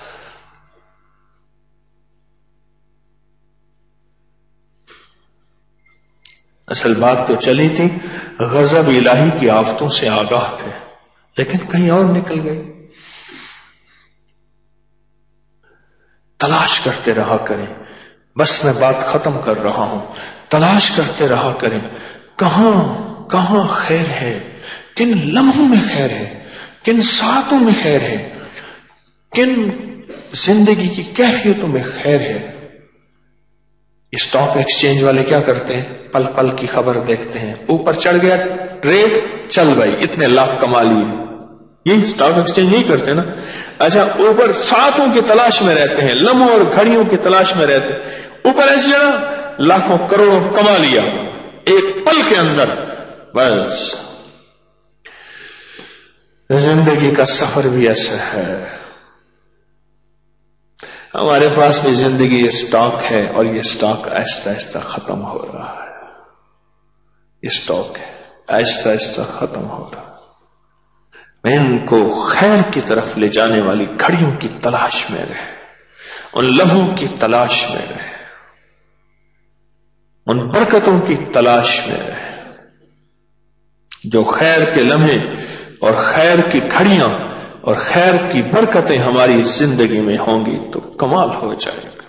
اصل بات تو چلی تھی، غضب الہی کی آفتوں سے آگاہ تھے لیکن کہیں اور نکل گئے. تلاش کرتے رہا کریں. بس میں بات ختم کر رہا ہوں. تلاش کرتے رہا کریں کہاں کہاں خیر ہے، کن لمحوں میں خیر ہے، کن ساعتوں میں خیر ہے، کن زندگی کی کیفیتوں میں خیر ہے. اسٹاک ایکسچینج والے کیا کرتے ہیں؟ پل پل کی خبر دیکھتے ہیں. اوپر چڑھ گیا ریٹ، چل بھائی اتنے لاکھ کما لیے. یہ اسٹاک ایکسچینج یہی کرتے ہیں نا. اچھا اوپر ساعتوں کی تلاش میں رہتے ہیں، لمحوں اور گھڑیوں کی تلاش میں رہتے ہیں. اوپر ایسے جڑا لاکھوں کروڑوں کما لیا ایک پل کے اندر. بس زندگی کا سفر بھی ایسا ہے. ہمارے پاس بھی زندگی اسٹاک ہے اور یہ اسٹاک آہستہ آہستہ ختم ہو رہا ہے. یہ اسٹاک ہے آہستہ آہستہ ختم ہو رہا ہے. میں ان کو خیر کی طرف لے جانے والی گھڑیوں کی تلاش میں رہے، ان لمحوں کی تلاش میں رہے، ان برکتوں کی تلاش میں رہے. جو خیر کے لمحے اور خیر کی گھڑیاں اور خیر کی برکتیں ہماری زندگی میں ہوں گی تو کمال ہو جائے گا.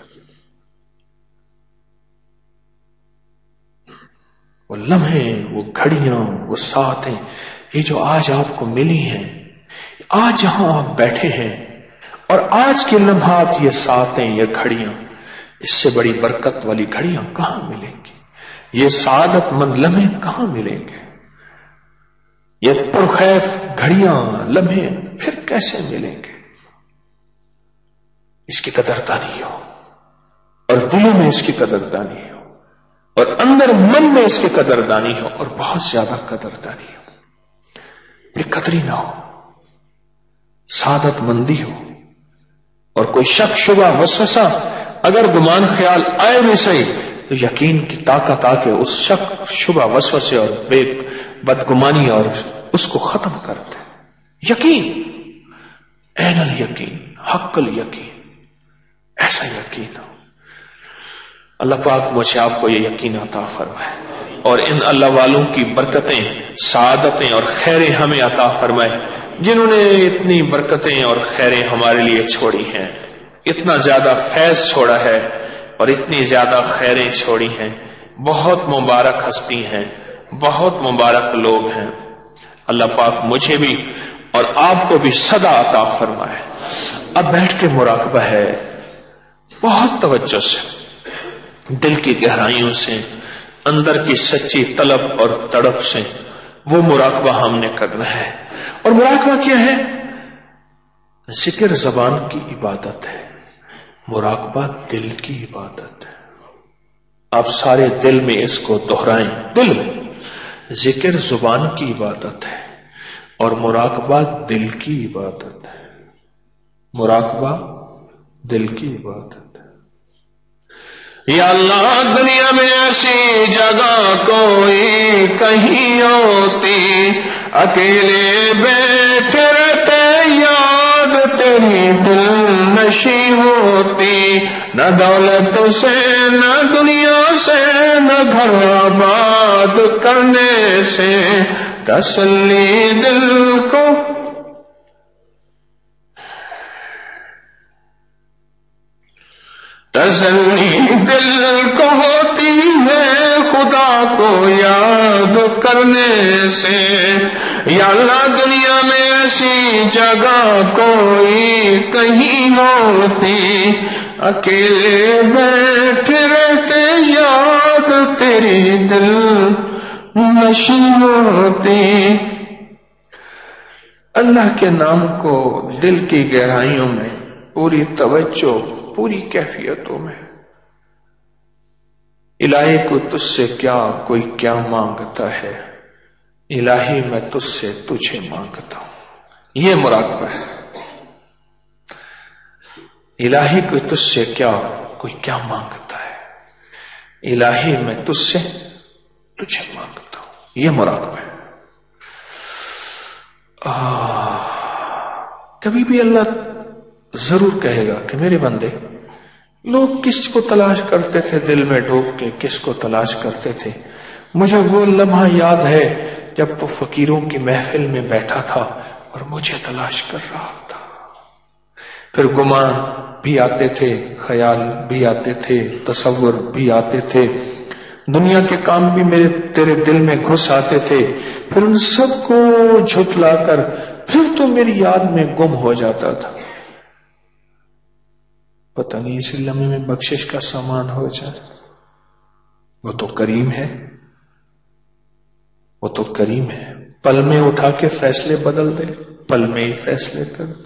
وہ لمحے، وہ گھڑیاں، وہ ساعتیں، یہ جو آج آپ کو ملی ہیں، آج جہاں آپ بیٹھے ہیں اور آج کے لمحات، یہ ساعتیں، یہ گھڑیاں، اس سے بڑی برکت والی گھڑیاں کہاں ملیں گی؟ یہ سعادت مند لمحے کہاں ملیں گے؟ یہ پرخیف گھڑیاں، لمحے پھر کیسے ملیں گے؟ اس کی قدردانی ہو اور دلوں میں اس کی قدردانی ہو اور اندر من میں اس کی قدردانی ہو اور بہت زیادہ قدردانی ہو. بے قدری نہ ہو، سعادت مندی ہو. اور کوئی شک شبہ وسوسہ اگر گمان خیال آئے بھی صحیح تو یقین کی طاقت آ کے اس شک شبہ وسوسے اور بے بدگمانی اور اس کو ختم کرتے. یقین، عین الیقین، حق الیقین، ایسا یقین ہو. اللہ پاک مجھے آپ کو یہ یقین عطا فرمائے اور ان اللہ والوں کی برکتیں، سعادتیں اور خیریں ہمیں عطا فرمائے جنہوں نے اتنی برکتیں اور خیریں ہمارے لیے چھوڑی ہیں، اتنا زیادہ فیض چھوڑا ہے اور اتنی زیادہ خیریں چھوڑی ہیں. بہت مبارک ہستی ہیں، بہت مبارک لوگ ہیں. اللہ پاک مجھے بھی اور آپ کو بھی صدا عطا فرمائے. اب بیٹھ کے مراقبہ ہے، بہت توجہ سے، دل کی گہرائیوں سے، اندر کی سچی طلب اور تڑپ سے وہ مراقبہ ہم نے کرنا ہے. اور مراقبہ کیا ہے؟ ذکر زبان کی عبادت ہے، مراقبہ دل کی عبادت ہے. آپ سارے دل میں اس کو دہرائیں. دل میں ذکر زبان کی عبادت ہے اور مراقبہ دل کی عبادت ہے. مراقبہ دل کی عبادت ہے. یا اللہ دنیا میں ایسی جگہ کوئی کہیں ہوتی، اکیلے بیٹھے رہتے یاد تیری دل نشی ہوتی. نہ دولت سے، نہ دنیا سے، نہ گھر آباد کرنے سے تسلی دل کو. تسلی دل کو ہوتی ہے خدا کو یاد کرنے سے. یا اللہ دنیا میں ایسی جگہ کوئی کہیں ہوتی، اکیلے بیٹھے رہتے یاد تیری دل نشی ہوتی. اللہ کے نام کو دل کی گہرائیوں میں پوری توجہ، پوری کیفیتوں میں. الہی کو تجھ سے کیا کوئی کیا مانگتا ہے، الہی میں تجھ سے تجھے مانگتا ہوں. یہ مراقبہ ہے. الہی کو تجھ سے کیا کوئی کیا مانگتا ہے، الہی میں تجھ سے تجھے مانگتا ہوں. یہ مراقبہ ہے. کبھی بھی اللہ ضرور کہے گا کہ میرے بندے، لوگ کس کو تلاش کرتے تھے دل میں ڈوب کے، کس کو تلاش کرتے تھے؟ مجھے وہ لمحہ یاد ہے جب تو فقیروں کی محفل میں بیٹھا تھا اور مجھے تلاش کر رہا تھا. پھر گمان بھی آتے تھے، خیال بھی آتے تھے، تصور بھی آتے تھے، دنیا کے کام بھی میرے تیرے دل میں گھس آتے تھے، پھر ان سب کو جھٹلا کر پھر تو میری یاد میں گم ہو جاتا تھا. پتہ نہیں اس لمحے میں بخشش کا سامان ہو جائے. وہ تو کریم ہے، وہ تو کریم ہے، پل میں اٹھا کے فیصلے بدل دے، پل میں ہی فیصلے کر دے.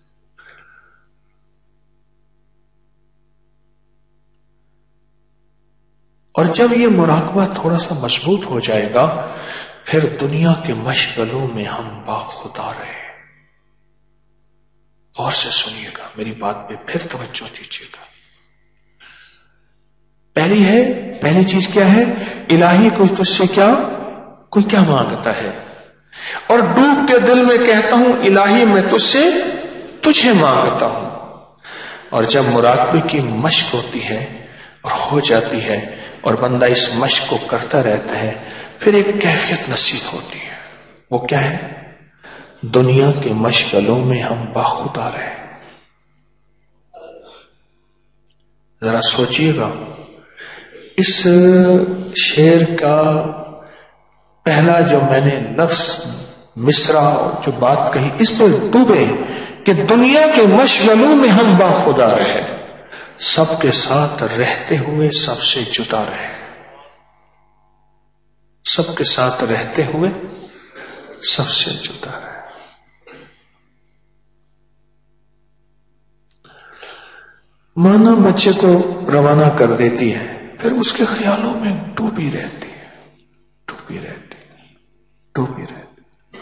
اور جب یہ مراقبہ تھوڑا سا مضبوط ہو جائے گا پھر دنیا کے مشغلوں میں ہم باخدا رہے. اور سے سنیے گا میری بات پہ پھر توجہ دیجیے گا. پہلی ہے پہلی چیز کیا ہے؟ الہی کوئی تجھ سے کیا کوئی کیا مانگتا ہے، اور ڈوب کے دل میں کہتا ہوں الہی میں تجھ سے تجھے مانگتا ہوں. اور جب مراقبے کی مشق ہوتی ہے اور ہو جاتی ہے اور بندہ اس مشق کو کرتا رہتا ہے پھر ایک کیفیت نصیب ہوتی ہے. وہ کیا ہے؟ دنیا کے مشغلوں میں ہم باخدا رہے. ذرا سوچئے گا، اس شعر کا پہلا جو میں نے لفظ مصرع جو بات کہی اس پہ ڈوبے کہ دنیا کے مشغلوں میں ہم باخدا رہے، سب کے ساتھ رہتے ہوئے سب سے جدا رہے. سب کے ساتھ رہتے ہوئے سب سے جدا رہے. مانا بچے کو روانہ کر دیتی ہے پھر اس کے خیالوں میں ڈوبی رہتی ہے، ڈوبی رہتی ہے، ڈوبی رہتی.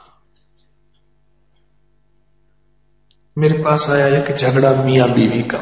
میرے پاس آیا ایک جھگڑا میاں بیوی کا.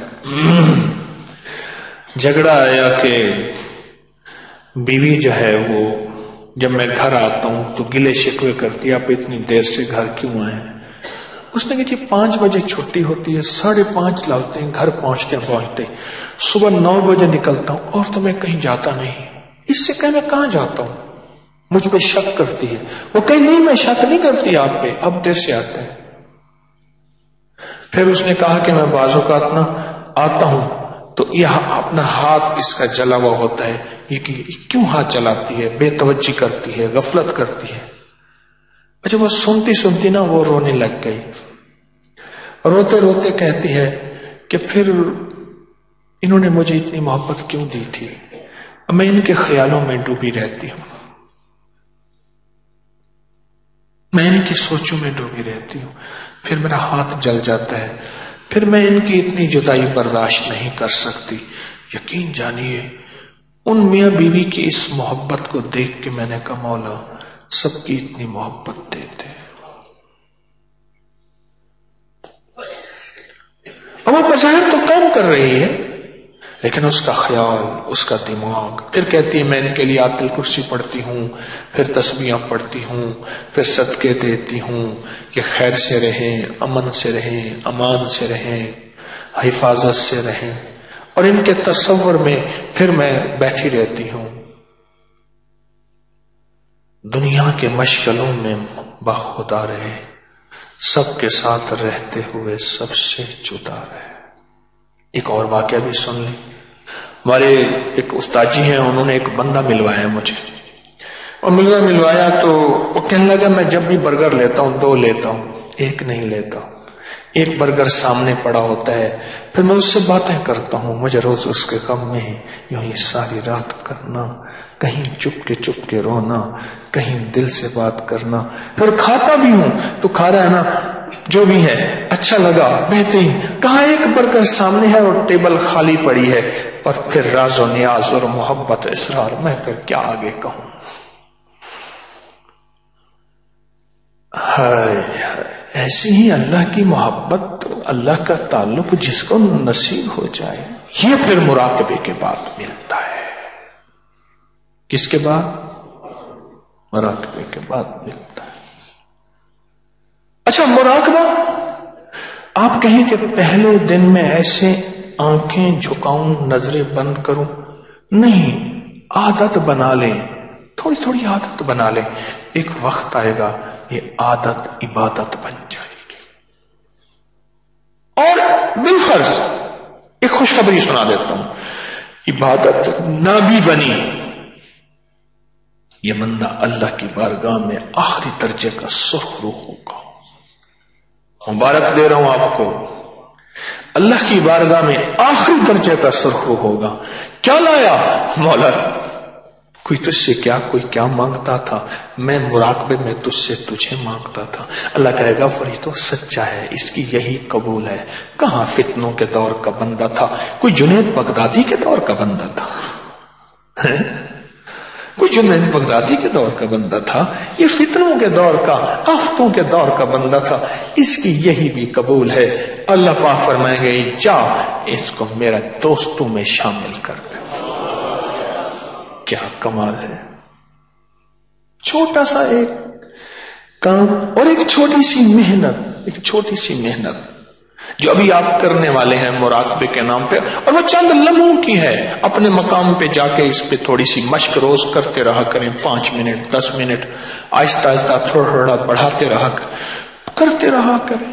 جھگڑا آیا کہ بیوی جو ہے وہ جب میں گھر آتا ہوں تو گلے شکوے کرتی ہے، آپ اتنی دیر سے گھر کیوں آئے؟ اس نے کہا جی پانچ بجے چھٹی ہوتی ہے، ساڑھے پانچ لاتے ہیں گھر پہنچتے پہنچتے، صبح نو بجے نکلتا ہوں اور تو میں کہیں جاتا نہیں. اس سے کہ میں کہاں جاتا ہوں؟ مجھ پہ شک کرتی ہے. وہ کہیں نہیں میں شک نہیں کرتی آپ پہ، اب دیر سے آتے ہیں. پھر اس نے کہا کہ میں بعض اوقات نہ آتا ہوں تو یہ اپنا ہاتھ اس کا جلا ہوا ہوتا ہے، یہ کیوں ہاتھ جلاتی ہے، بے توجہ کرتی ہے، غفلت کرتی ہے. اچھا وہ سنتی سنتی نا وہ رونے لگ گئی. روتے روتے کہتی ہے کہ پھر انہوں نے مجھے اتنی محبت کیوں دی تھی، میں ان کے خیالوں میں ڈوبی رہتی ہوں، میں ان کی سوچوں میں ڈوبی رہتی ہوں، پھر میرا ہاتھ جل جاتا ہے، پھر میں ان کی اتنی جدائی برداشت نہیں کر سکتی. یقین جانیے ان میاں بیوی کی اس محبت کو دیکھ کے میں نے کہا مولا سب کی اتنی محبت دیتے. اب وہ بظاہر تو کام کر رہی ہے لیکن اس کا خیال، اس کا دماغ. پھر کہتی ہے میں ان کے لیے آیت الکرسی پڑھتی ہوں، پھر تسبیحاں پڑھتی ہوں، پھر صدقے دیتی ہوں کہ خیر سے رہیں، امن سے رہیں، امان سے رہیں، حفاظت سے رہیں. اور ان کے تصور میں پھر میں بیٹھی رہتی ہوں. دنیا کے مشغلوں میں باخدا رہے، سب کے ساتھ رہتے ہوئے سب سے جدا رہے. ایک اور واقعہ بھی سن لیں. ہمارے ایک استاد جی ہیں، انہوں نے ایک بندہ ملوایا مجھے، اور ملوا ملوایا تو وہ کہنے لگا میں جب بھی برگر لیتا ہوں دو لیتا ہوں، ایک نہیں لیتا. ایک برگر سامنے پڑا ہوتا ہے، پھر میں اس سے باتیں کرتا ہوں، مجھے روز اس کے غم میں یوں ہی ساری رات کرنا، کہیں چپ کے چپ کے رونا، کہیں دل سے بات کرنا. پھر کھاتا بھی ہوں تو کھا رہا ہے نا جو بھی ہے اچھا لگا بہترین، کہاں ایک برگر سامنے ہے اور ٹیبل خالی پڑی ہے، اور پھر راز و نیاز اور محبت اسرار، میں پھر کیا آگے کہوں. ہائے ایسی ہی اللہ کی محبت، اللہ کا تعلق جس کو نصیب ہو جائے، یہ پھر مراقبے کے بعد ملتا ہے. کس کے بعد؟ مراقبے کے بعد ملتا ہے. اچھا مراقبہ آپ کہیں کہ پہلے دن میں ایسے آنکھیں جھکاؤں نظریں بند کروں، نہیں، عادت بنا لیں، تھوڑی تھوڑی عادت بنا لیں. ایک وقت آئے گا یہ عادت عبادت بن جائے گی. اور بالفرض ایک خوشخبری سنا دیتا ہوں، عبادت نہ بھی بنی، یہ بندہ اللہ کی بارگاہ میں آخری درجے کا سرخرو ہوگا. مبارک دے رہا ہوں آپ کو، اللہ کی بارگاہ میں آخری درجے کا سرخرو ہوگا. کیا لایا؟ مولا کوئی تجھ سے کیا کوئی کیا مانگتا تھا، میں مراقبے میں تجھ سے تجھے مانگتا تھا. اللہ کہے گا فرشتو سچا ہے، اس کی یہی قبول ہے. کہاں فتنوں کے دور کا بندہ تھا، کوئی جنید بغدادی کے دور کا بندہ تھا، کوئی جنید بغدادی کے دور کا بندہ تھا، یہ فتنوں کے دور کا، آفتوں کے دور کا بندہ تھا، اس کی یہی بھی قبول ہے. اللہ پاک فرمائیں گے جا اس کو میرا دوستوں میں شامل کر دے. کیا کمال ہے. چھوٹا سا ایک کام اور ایک چھوٹی سی محنت، ایک چھوٹی سی محنت جو ابھی آپ کرنے والے ہیں مراقبے کے نام پہ، اور وہ چند لمحوں کی ہے. اپنے مقام پہ جا کے اس پہ تھوڑی سی مشق روز کرتے رہا کریں، پانچ منٹ دس منٹ آہستہ آہستہ تھوڑا تھوڑا بڑھاتے رہا کرتے رہا کریں.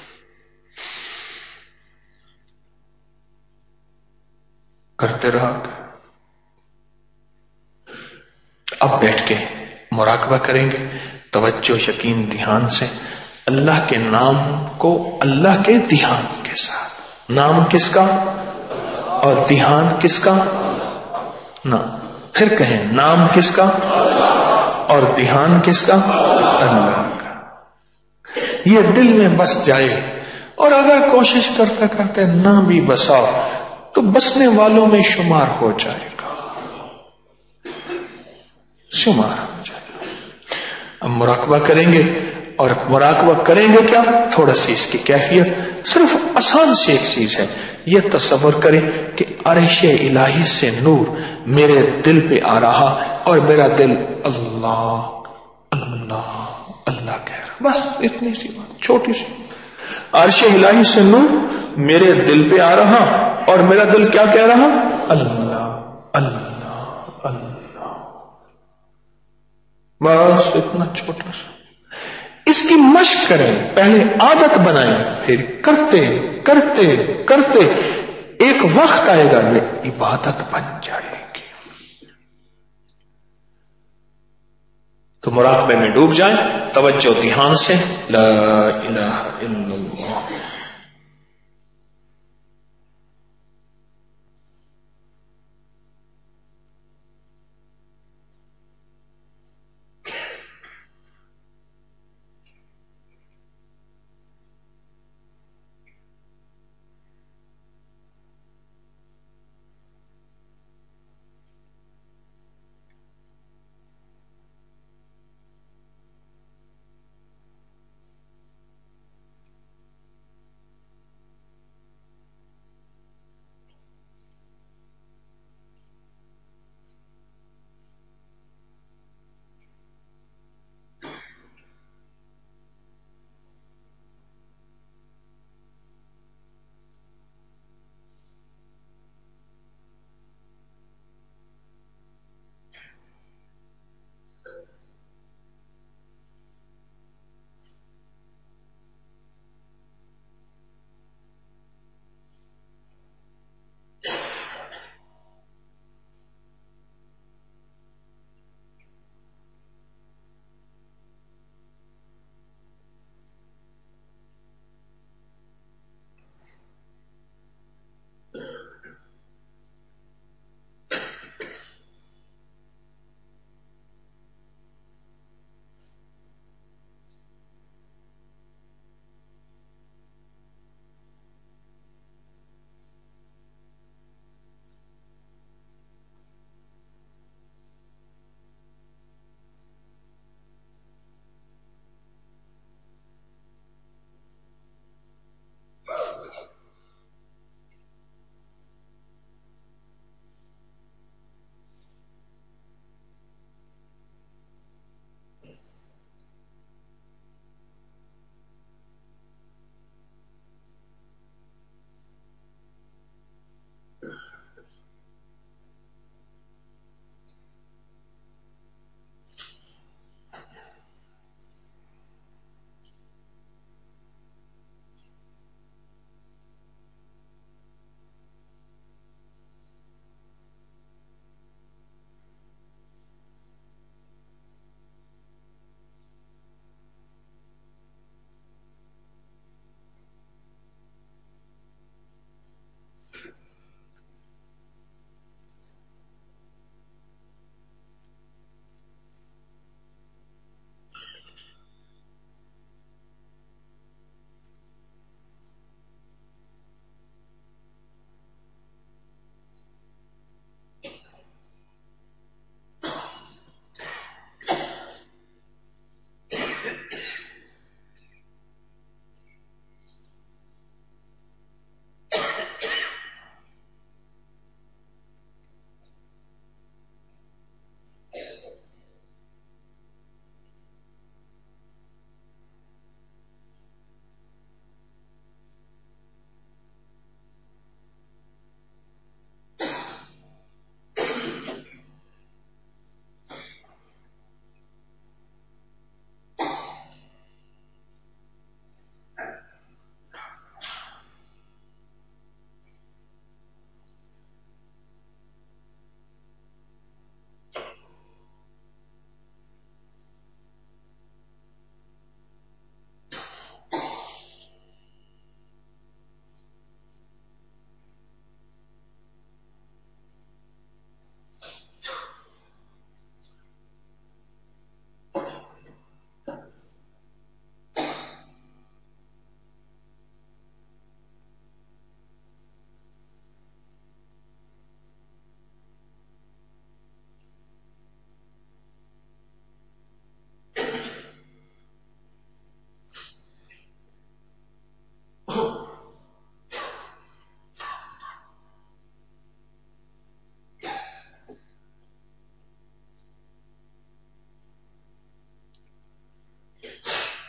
کرتے رہا کریں. اب بیٹھ کے مراقبہ کریں گے، توجہ یقین دھیان سے اللہ کے نام کو اللہ کے دھیان کے ساتھ. نام کس کا اور دھیان کس کا؟ نام. پھر کہیں نام کس کا اور دھیان کس کا؟ اللہ کا. یہ دل میں بس جائے، اور اگر کوشش کرتے کرتے نہ بھی بسا تو بسنے والوں میں شمار ہو جائے گا، شمار ہو جائے گا. اب مراقبہ کریں گے، اور مراقبہ کریں گے کیا؟ تھوڑا سی اس کی کیفیت صرف آسان سی ایک چیز ہے. یہ تصور کریں کہ عرش الہی سے نور میرے دل پہ آ رہا، اور میرا دل اللہ اللہ اللہ کہہ رہا. بس اتنی سی بات، چھوٹی سی. عرش الہی سے نور میرے دل پہ آ رہا، اور میرا دل کیا کہہ رہا؟ اللہ اللہ اللہ. بس اتنا چھوٹا سا. اس کی مشق کریں، پہلے عادت بنائیں، پھر کرتے کرتے کرتے ایک وقت آئے گا یہ عبادت بن جائے گی. تو مراقبے میں ڈوب جائیں، توجہ دھیان سے لا الہ الا اللہ.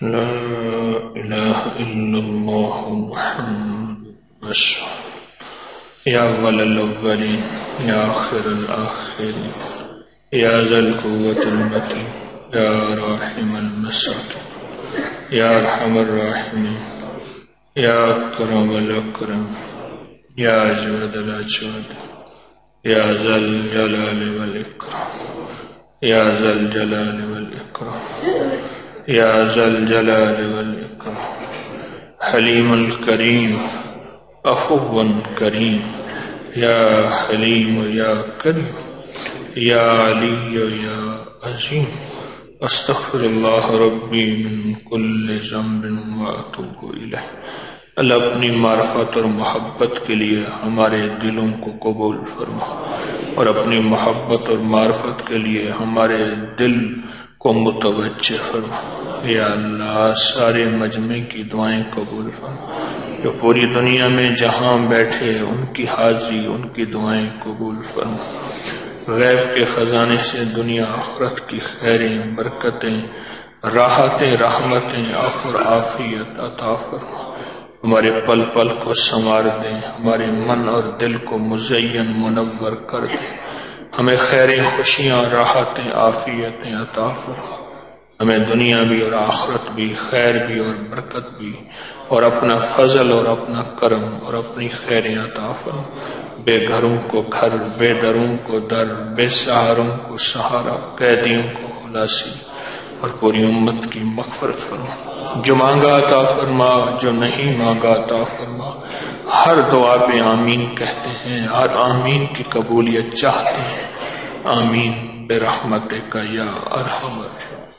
لا الہ الا اللہ محمد رسول یا اول الاولین یا آخر الآخرین یا ذا القوة المتین یا راحم المساکین یا ارحم الراحمین یا اکرم الاکرم یا اجود الاجود یا ذا الجلال والاکرام یا ذا الجلال والاکرام یا ذا الجلال والاکرام حلیم الکریم عفو کریم یا حلیم یا کریم یا علی یا عظیم استغفر اللہ ربی من کل ذنب واتوب الیہ۔ اللہ اپنی معرفت اور محبت کے لیے ہمارے دلوں کو قبول فرما اور اپنی محبت اور معرفت کے لیے ہمارے دل کو متوجہ فرما۔ یا اللہ سارے مجمع کی دعائیں قبول فرما، جو پوری دنیا میں جہاں بیٹھے ان کی حاضری ان کی دعائیں قبول فرما۔ غیب کے خزانے سے دنیا آخرت کی خیریں برکتیں راحتیں رحمتیں عفو اور عافیت عطا فرما۔ ہمارے پل پل کو سنوار دیں، ہمارے من اور دل کو مزین منور کر دیں، ہمیں خیریں خوشیاں راحتیں عافیتیں عطا فرما۔ ہمیں دنیا بھی اور آخرت بھی خیر بھی اور برکت بھی اور اپنا فضل اور اپنا کرم اور اپنی خیریں عطا فرما۔ بے گھروں کو گھر، بے دروں کو در، بے سہاروں کو سہارا، قیدیوں کو خلاصی اور پوری امت کی مغفرت فرما۔ جو مانگا عطا فرما، جو نہیں مانگا عطا فرما۔ ہر دعا پہ آمین کہتے ہیں، ہر آمین کی قبولیت چاہتے ہیں۔ آمین برحمتک یا ارحم الراحمین۔